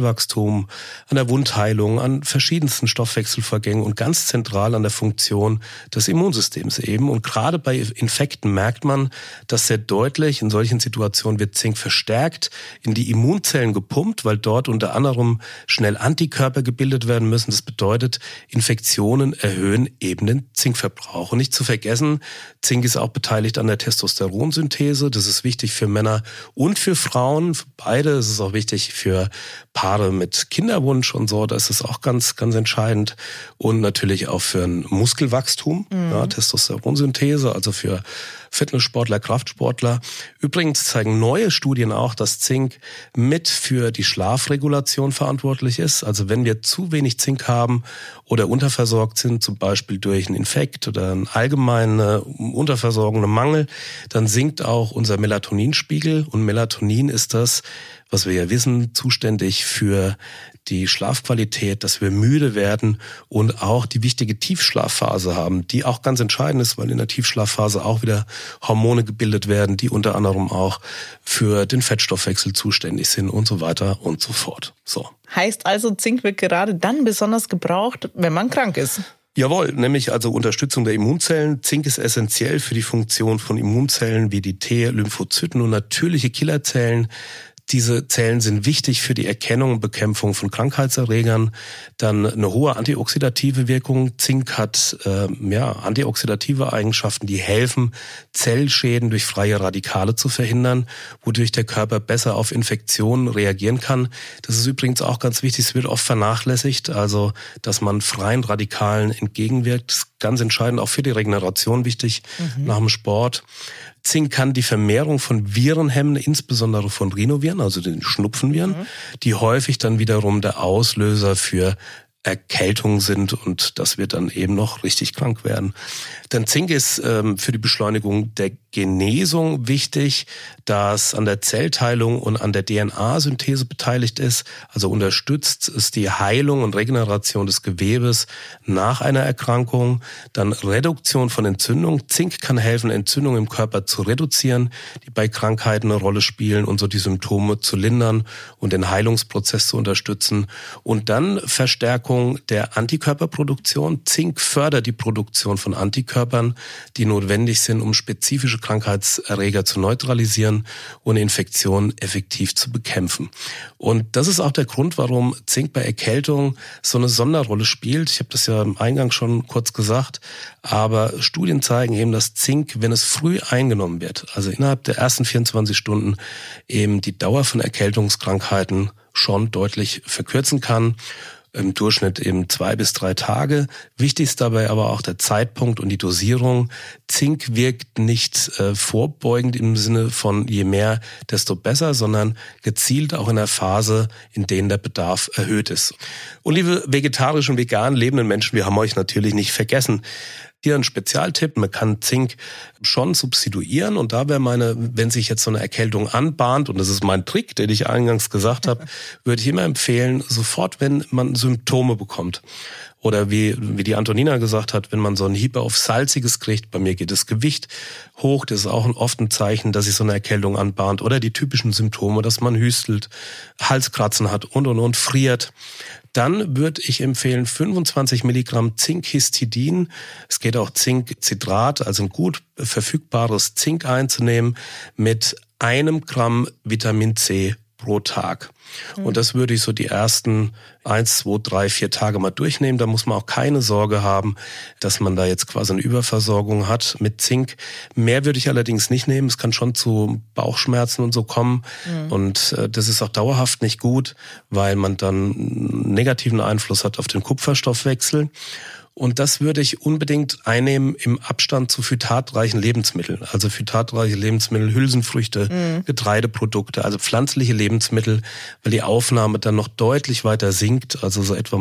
Zellwachstum, an der Wundheilung, an verschiedensten Stoffwechselvorgängen und ganz zentral an der Funktion des Immunsystems eben. Und gerade bei Infekten merkt man, dass sehr deutlich in solchen Situationen wird Zink verstärkt in die Immunzellen gepumpt, weil dort unter anderem schnell Antikörper gebildet werden müssen. Das bedeutet, Infektionen erhöhen eben den Zinkverbrauch. Und nicht zu vergessen, Zink ist auch beteiligt an der Testosteronsynthese. Das ist wichtig für Männer und für Frauen, für beide. Es ist auch wichtig für Paare mit Kinderwunsch und so. Das ist auch ganz, ganz entscheidend. Und natürlich auch für ein Muskelwachstum, ja, Testosteronsynthese, also für Fitnesssportler, Kraftsportler. Übrigens zeigen neue Studien auch, dass Zink mit für die Schlafregulation verantwortlich ist. Also wenn wir zu wenig Zink haben oder unterversorgt sind, zum Beispiel durch einen Infekt oder einen allgemeinen Unterversorgung, einen Mangel, dann sinkt auch unser Melatoninspiegel. Und Melatonin ist das, was wir ja wissen, zuständig für die Schlafqualität, dass wir müde werden und auch die wichtige Tiefschlafphase haben, die auch ganz entscheidend ist, weil in der Tiefschlafphase auch wieder Hormone gebildet werden, die unter anderem auch für den Fettstoffwechsel zuständig sind und so weiter und so fort. So. Heißt also, Zink wird gerade dann besonders gebraucht, wenn man krank ist. Jawohl, nämlich also Unterstützung der Immunzellen. Zink ist essentiell für die Funktion von Immunzellen wie die T-Lymphozyten und natürliche Killerzellen. Diese Zellen sind wichtig für die Erkennung und Bekämpfung von Krankheitserregern. Dann eine hohe antioxidative Wirkung. Zink hat antioxidative Eigenschaften, die helfen, Zellschäden durch freie Radikale zu verhindern, wodurch der Körper besser auf Infektionen reagieren kann. Das ist übrigens auch ganz wichtig, es wird oft vernachlässigt, also dass man freien Radikalen entgegenwirkt. Das ist ganz entscheidend, auch für die Regeneration wichtig nach dem Sport. Zink kann die Vermehrung von Viren hemmen, insbesondere von Rhinoviren, also den Schnupfenviren, die häufig dann wiederum der Auslöser für Erkältung sind und das wird dann eben noch richtig krank werden. Denn Zink ist für die Beschleunigung der Genesung wichtig, da es an der Zellteilung und an der DNA-Synthese beteiligt ist. Also unterstützt es die Heilung und Regeneration des Gewebes nach einer Erkrankung. Dann Reduktion von Entzündung. Zink kann helfen, Entzündungen im Körper zu reduzieren, die bei Krankheiten eine Rolle spielen und so die Symptome zu lindern und den Heilungsprozess zu unterstützen. Und dann Verstärkung der Antikörperproduktion. Zink fördert die Produktion von Antikörpern, die notwendig sind, um spezifische Krankheitserreger zu neutralisieren und Infektionen effektiv zu bekämpfen. Und das ist auch der Grund, warum Zink bei Erkältung so eine Sonderrolle spielt. Ich habe das ja im Eingang schon kurz gesagt, aber Studien zeigen eben, dass Zink, wenn es früh eingenommen wird, also innerhalb der ersten 24 Stunden eben die Dauer von Erkältungskrankheiten schon deutlich verkürzen kann. Im Durchschnitt eben 2 bis 3 Tage. Wichtig ist dabei aber auch der Zeitpunkt und die Dosierung. Zink wirkt nicht vorbeugend im Sinne von je mehr, desto besser, sondern gezielt auch in der Phase, in denen der Bedarf erhöht ist. Und liebe vegetarisch und vegan lebenden Menschen, wir haben euch natürlich nicht vergessen. Hier ein Spezialtipp, man kann Zink schon substituieren und da wäre wenn sich jetzt so eine Erkältung anbahnt, und das ist mein Trick, den ich eingangs gesagt habe, würde ich immer empfehlen, sofort, wenn man Symptome bekommt. Oder wie die Antonina gesagt hat, wenn man so einen Hieb auf Salziges kriegt, bei mir geht das Gewicht hoch, das ist auch oft ein Zeichen, dass sich so eine Erkältung anbahnt. Oder die typischen Symptome, dass man hüstelt, Halskratzen hat und friert. Dann würde ich empfehlen 25 Milligramm Zinkhistidin. Es geht auch Zinkcitrat, also ein gut verfügbares Zink einzunehmen mit 1 Gramm Vitamin C pro Tag. Und das würde ich so die ersten 1, 2, 3, 4 Tage mal durchnehmen. Da muss man auch keine Sorge haben, dass man da jetzt quasi eine Überversorgung hat mit Zink. Mehr würde ich allerdings nicht nehmen. Es kann schon zu Bauchschmerzen und so kommen. Und das ist auch dauerhaft nicht gut, weil man dann einen negativen Einfluss hat auf den Kupferstoffwechsel. Und das würde ich unbedingt einnehmen im Abstand zu phytatreichen Lebensmitteln. Also phytatreiche Lebensmittel, Hülsenfrüchte, Getreideprodukte, also pflanzliche Lebensmittel, weil die Aufnahme dann noch deutlich weiter sinkt, also so etwa um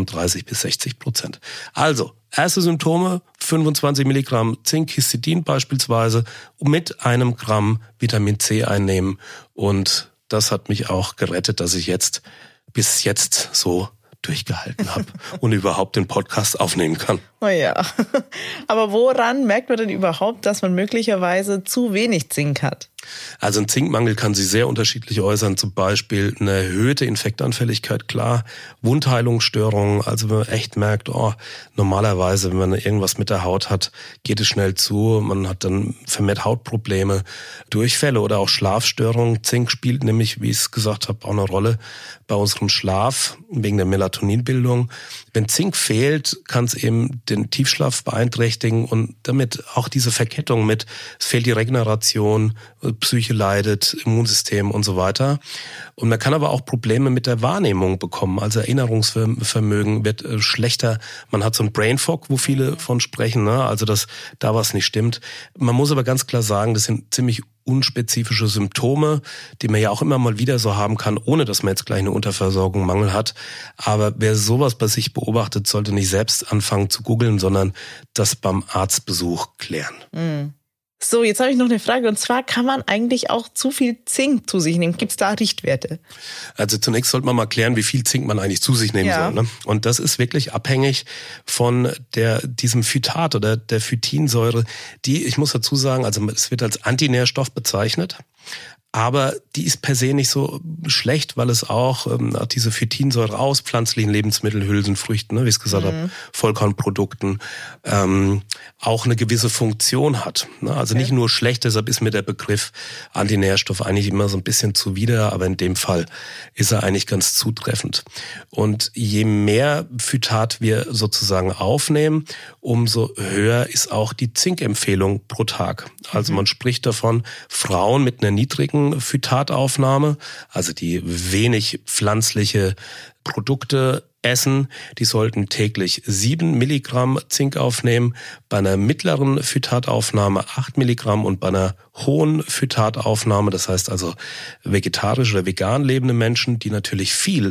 30-60%. Also, erste Symptome, 25 Milligramm Zinkhistidin beispielsweise mit 1 Gramm Vitamin C einnehmen. Und das hat mich auch gerettet, dass ich bis jetzt so durchgehalten habe und überhaupt den Podcast aufnehmen kann. Oh ja, aber woran merkt man denn überhaupt, dass man möglicherweise zu wenig Zink hat? Also ein Zinkmangel kann sich sehr unterschiedlich äußern, zum Beispiel eine erhöhte Infektanfälligkeit, klar, Wundheilungsstörungen, also wenn man echt merkt, normalerweise, wenn man irgendwas mit der Haut hat, geht es schnell zu, man hat dann vermehrt Hautprobleme, Durchfälle oder auch Schlafstörungen. Zink spielt nämlich, wie ich es gesagt habe, auch eine Rolle bei unserem Schlaf wegen der Melatoninbildung. Wenn Zink fehlt, kann es eben den Tiefschlaf beeinträchtigen und damit auch diese Verkettung mit, es fehlt die Regeneration, Psyche leidet, Immunsystem und so weiter. Und man kann aber auch Probleme mit der Wahrnehmung bekommen. Also Erinnerungsvermögen wird schlechter. Man hat so ein Brain Fog, wo viele von sprechen, ne? Also dass da was nicht stimmt. Man muss aber ganz klar sagen, das sind ziemlich unspezifische Symptome, die man ja auch immer mal wieder so haben kann, ohne dass man jetzt gleich eine Unterversorgung, Mangel hat. Aber wer sowas bei sich beobachtet, sollte nicht selbst anfangen zu googeln, sondern das beim Arztbesuch klären. Mhm. So, jetzt habe ich noch eine Frage, und zwar, kann man eigentlich auch zu viel Zink zu sich nehmen? Gibt es da Richtwerte? Also zunächst sollte man mal klären, wie viel Zink man eigentlich zu sich nehmen soll. Ne? Und das ist wirklich abhängig von diesem Phytat oder der Phytinsäure, die, ich muss dazu sagen, also es wird als Antinährstoff bezeichnet. Aber die ist per se nicht so schlecht, weil es auch diese Phytinsäure aus pflanzlichen Lebensmitteln, Hülsenfrüchten, wie ich es gesagt habe, Vollkornprodukten, auch eine gewisse Funktion hat. Ne? Also nicht nur schlecht, deshalb ist mir der Begriff Antinährstoff eigentlich immer so ein bisschen zuwider, aber in dem Fall ist er eigentlich ganz zutreffend. Und je mehr Phytat wir sozusagen aufnehmen, umso höher ist auch die Zinkempfehlung pro Tag. Also man spricht davon, Frauen mit einer niedrigen Phytataufnahme, also die wenig pflanzliche Produkte essen, die sollten täglich 7 Milligramm Zink aufnehmen, bei einer mittleren Phytataufnahme 8 Milligramm und bei einer hohen Phytataufnahme, das heißt also vegetarisch oder vegan lebende Menschen, die natürlich viel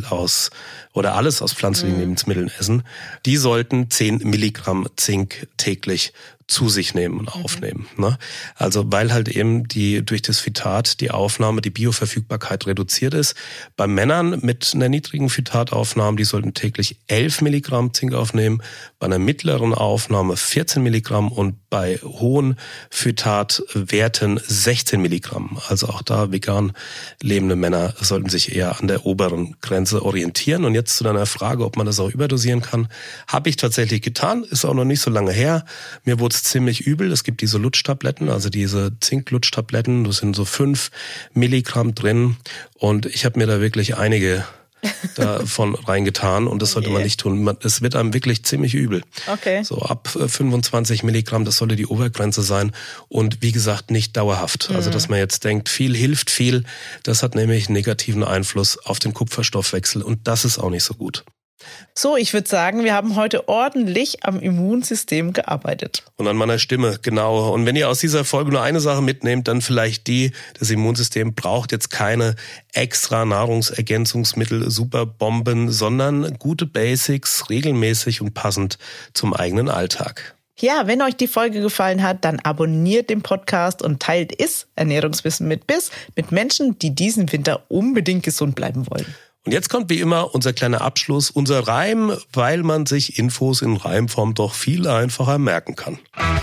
alles aus pflanzlichen Lebensmitteln essen, die sollten 10 Milligramm Zink täglich zu sich nehmen und aufnehmen. Ne? Also weil halt eben durch das Phytat die Aufnahme, die Bioverfügbarkeit reduziert ist. Bei Männern mit einer niedrigen Phytataufnahme, die sollten täglich 11 Milligramm Zink aufnehmen, bei einer mittleren Aufnahme 14 Milligramm und bei hohen Phytatwerten 16 Milligramm. Also auch da vegan lebende Männer sollten sich eher an der oberen Grenze orientieren. Und jetzt zu deiner Frage, ob man das auch überdosieren kann, habe ich tatsächlich getan, ist auch noch nicht so lange her. Mir wurde es ziemlich übel. Es gibt diese Lutschtabletten, also diese Zink-Lutschtabletten, da sind so 5 Milligramm drin und ich habe mir da wirklich einige davon reingetan und das sollte man nicht tun. Es wird einem wirklich ziemlich übel. Okay. So ab 25 Milligramm, das sollte die Obergrenze sein und wie gesagt nicht dauerhaft. Also dass man jetzt denkt, viel hilft viel, das hat nämlich einen negativen Einfluss auf den Kupferstoffwechsel und das ist auch nicht so gut. So, ich würde sagen, wir haben heute ordentlich am Immunsystem gearbeitet. Und an meiner Stimme, genau. Und wenn ihr aus dieser Folge nur eine Sache mitnehmt, dann vielleicht das Immunsystem braucht jetzt keine extra Nahrungsergänzungsmittel, Superbomben, sondern gute Basics, regelmäßig und passend zum eigenen Alltag. Ja, wenn euch die Folge gefallen hat, dann abonniert den Podcast und teilt Ernährungswissen mit Biss mit Menschen, die diesen Winter unbedingt gesund bleiben wollen. Und jetzt kommt wie immer unser kleiner Abschluss, unser Reim, weil man sich Infos in Reimform doch viel einfacher merken kann.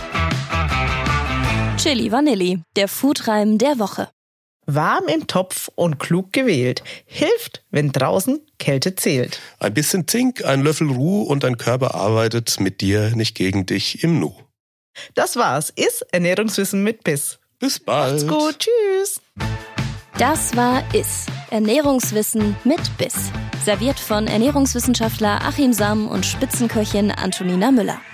Chili Vanilli, der Foodreim der Woche. Warm im Topf und klug gewählt. Hilft, wenn draußen Kälte zählt. Ein bisschen Zink, ein Löffel Ruhe und dein Körper arbeitet mit dir, nicht gegen dich im Nu. Das war's. Ernährungswissen mit Biss. Bis bald. Macht's gut. Tschüss. Das war Ernährungswissen mit Biss. Serviert von Ernährungswissenschaftler Achim Samm und Spitzenköchin Antonina Müller.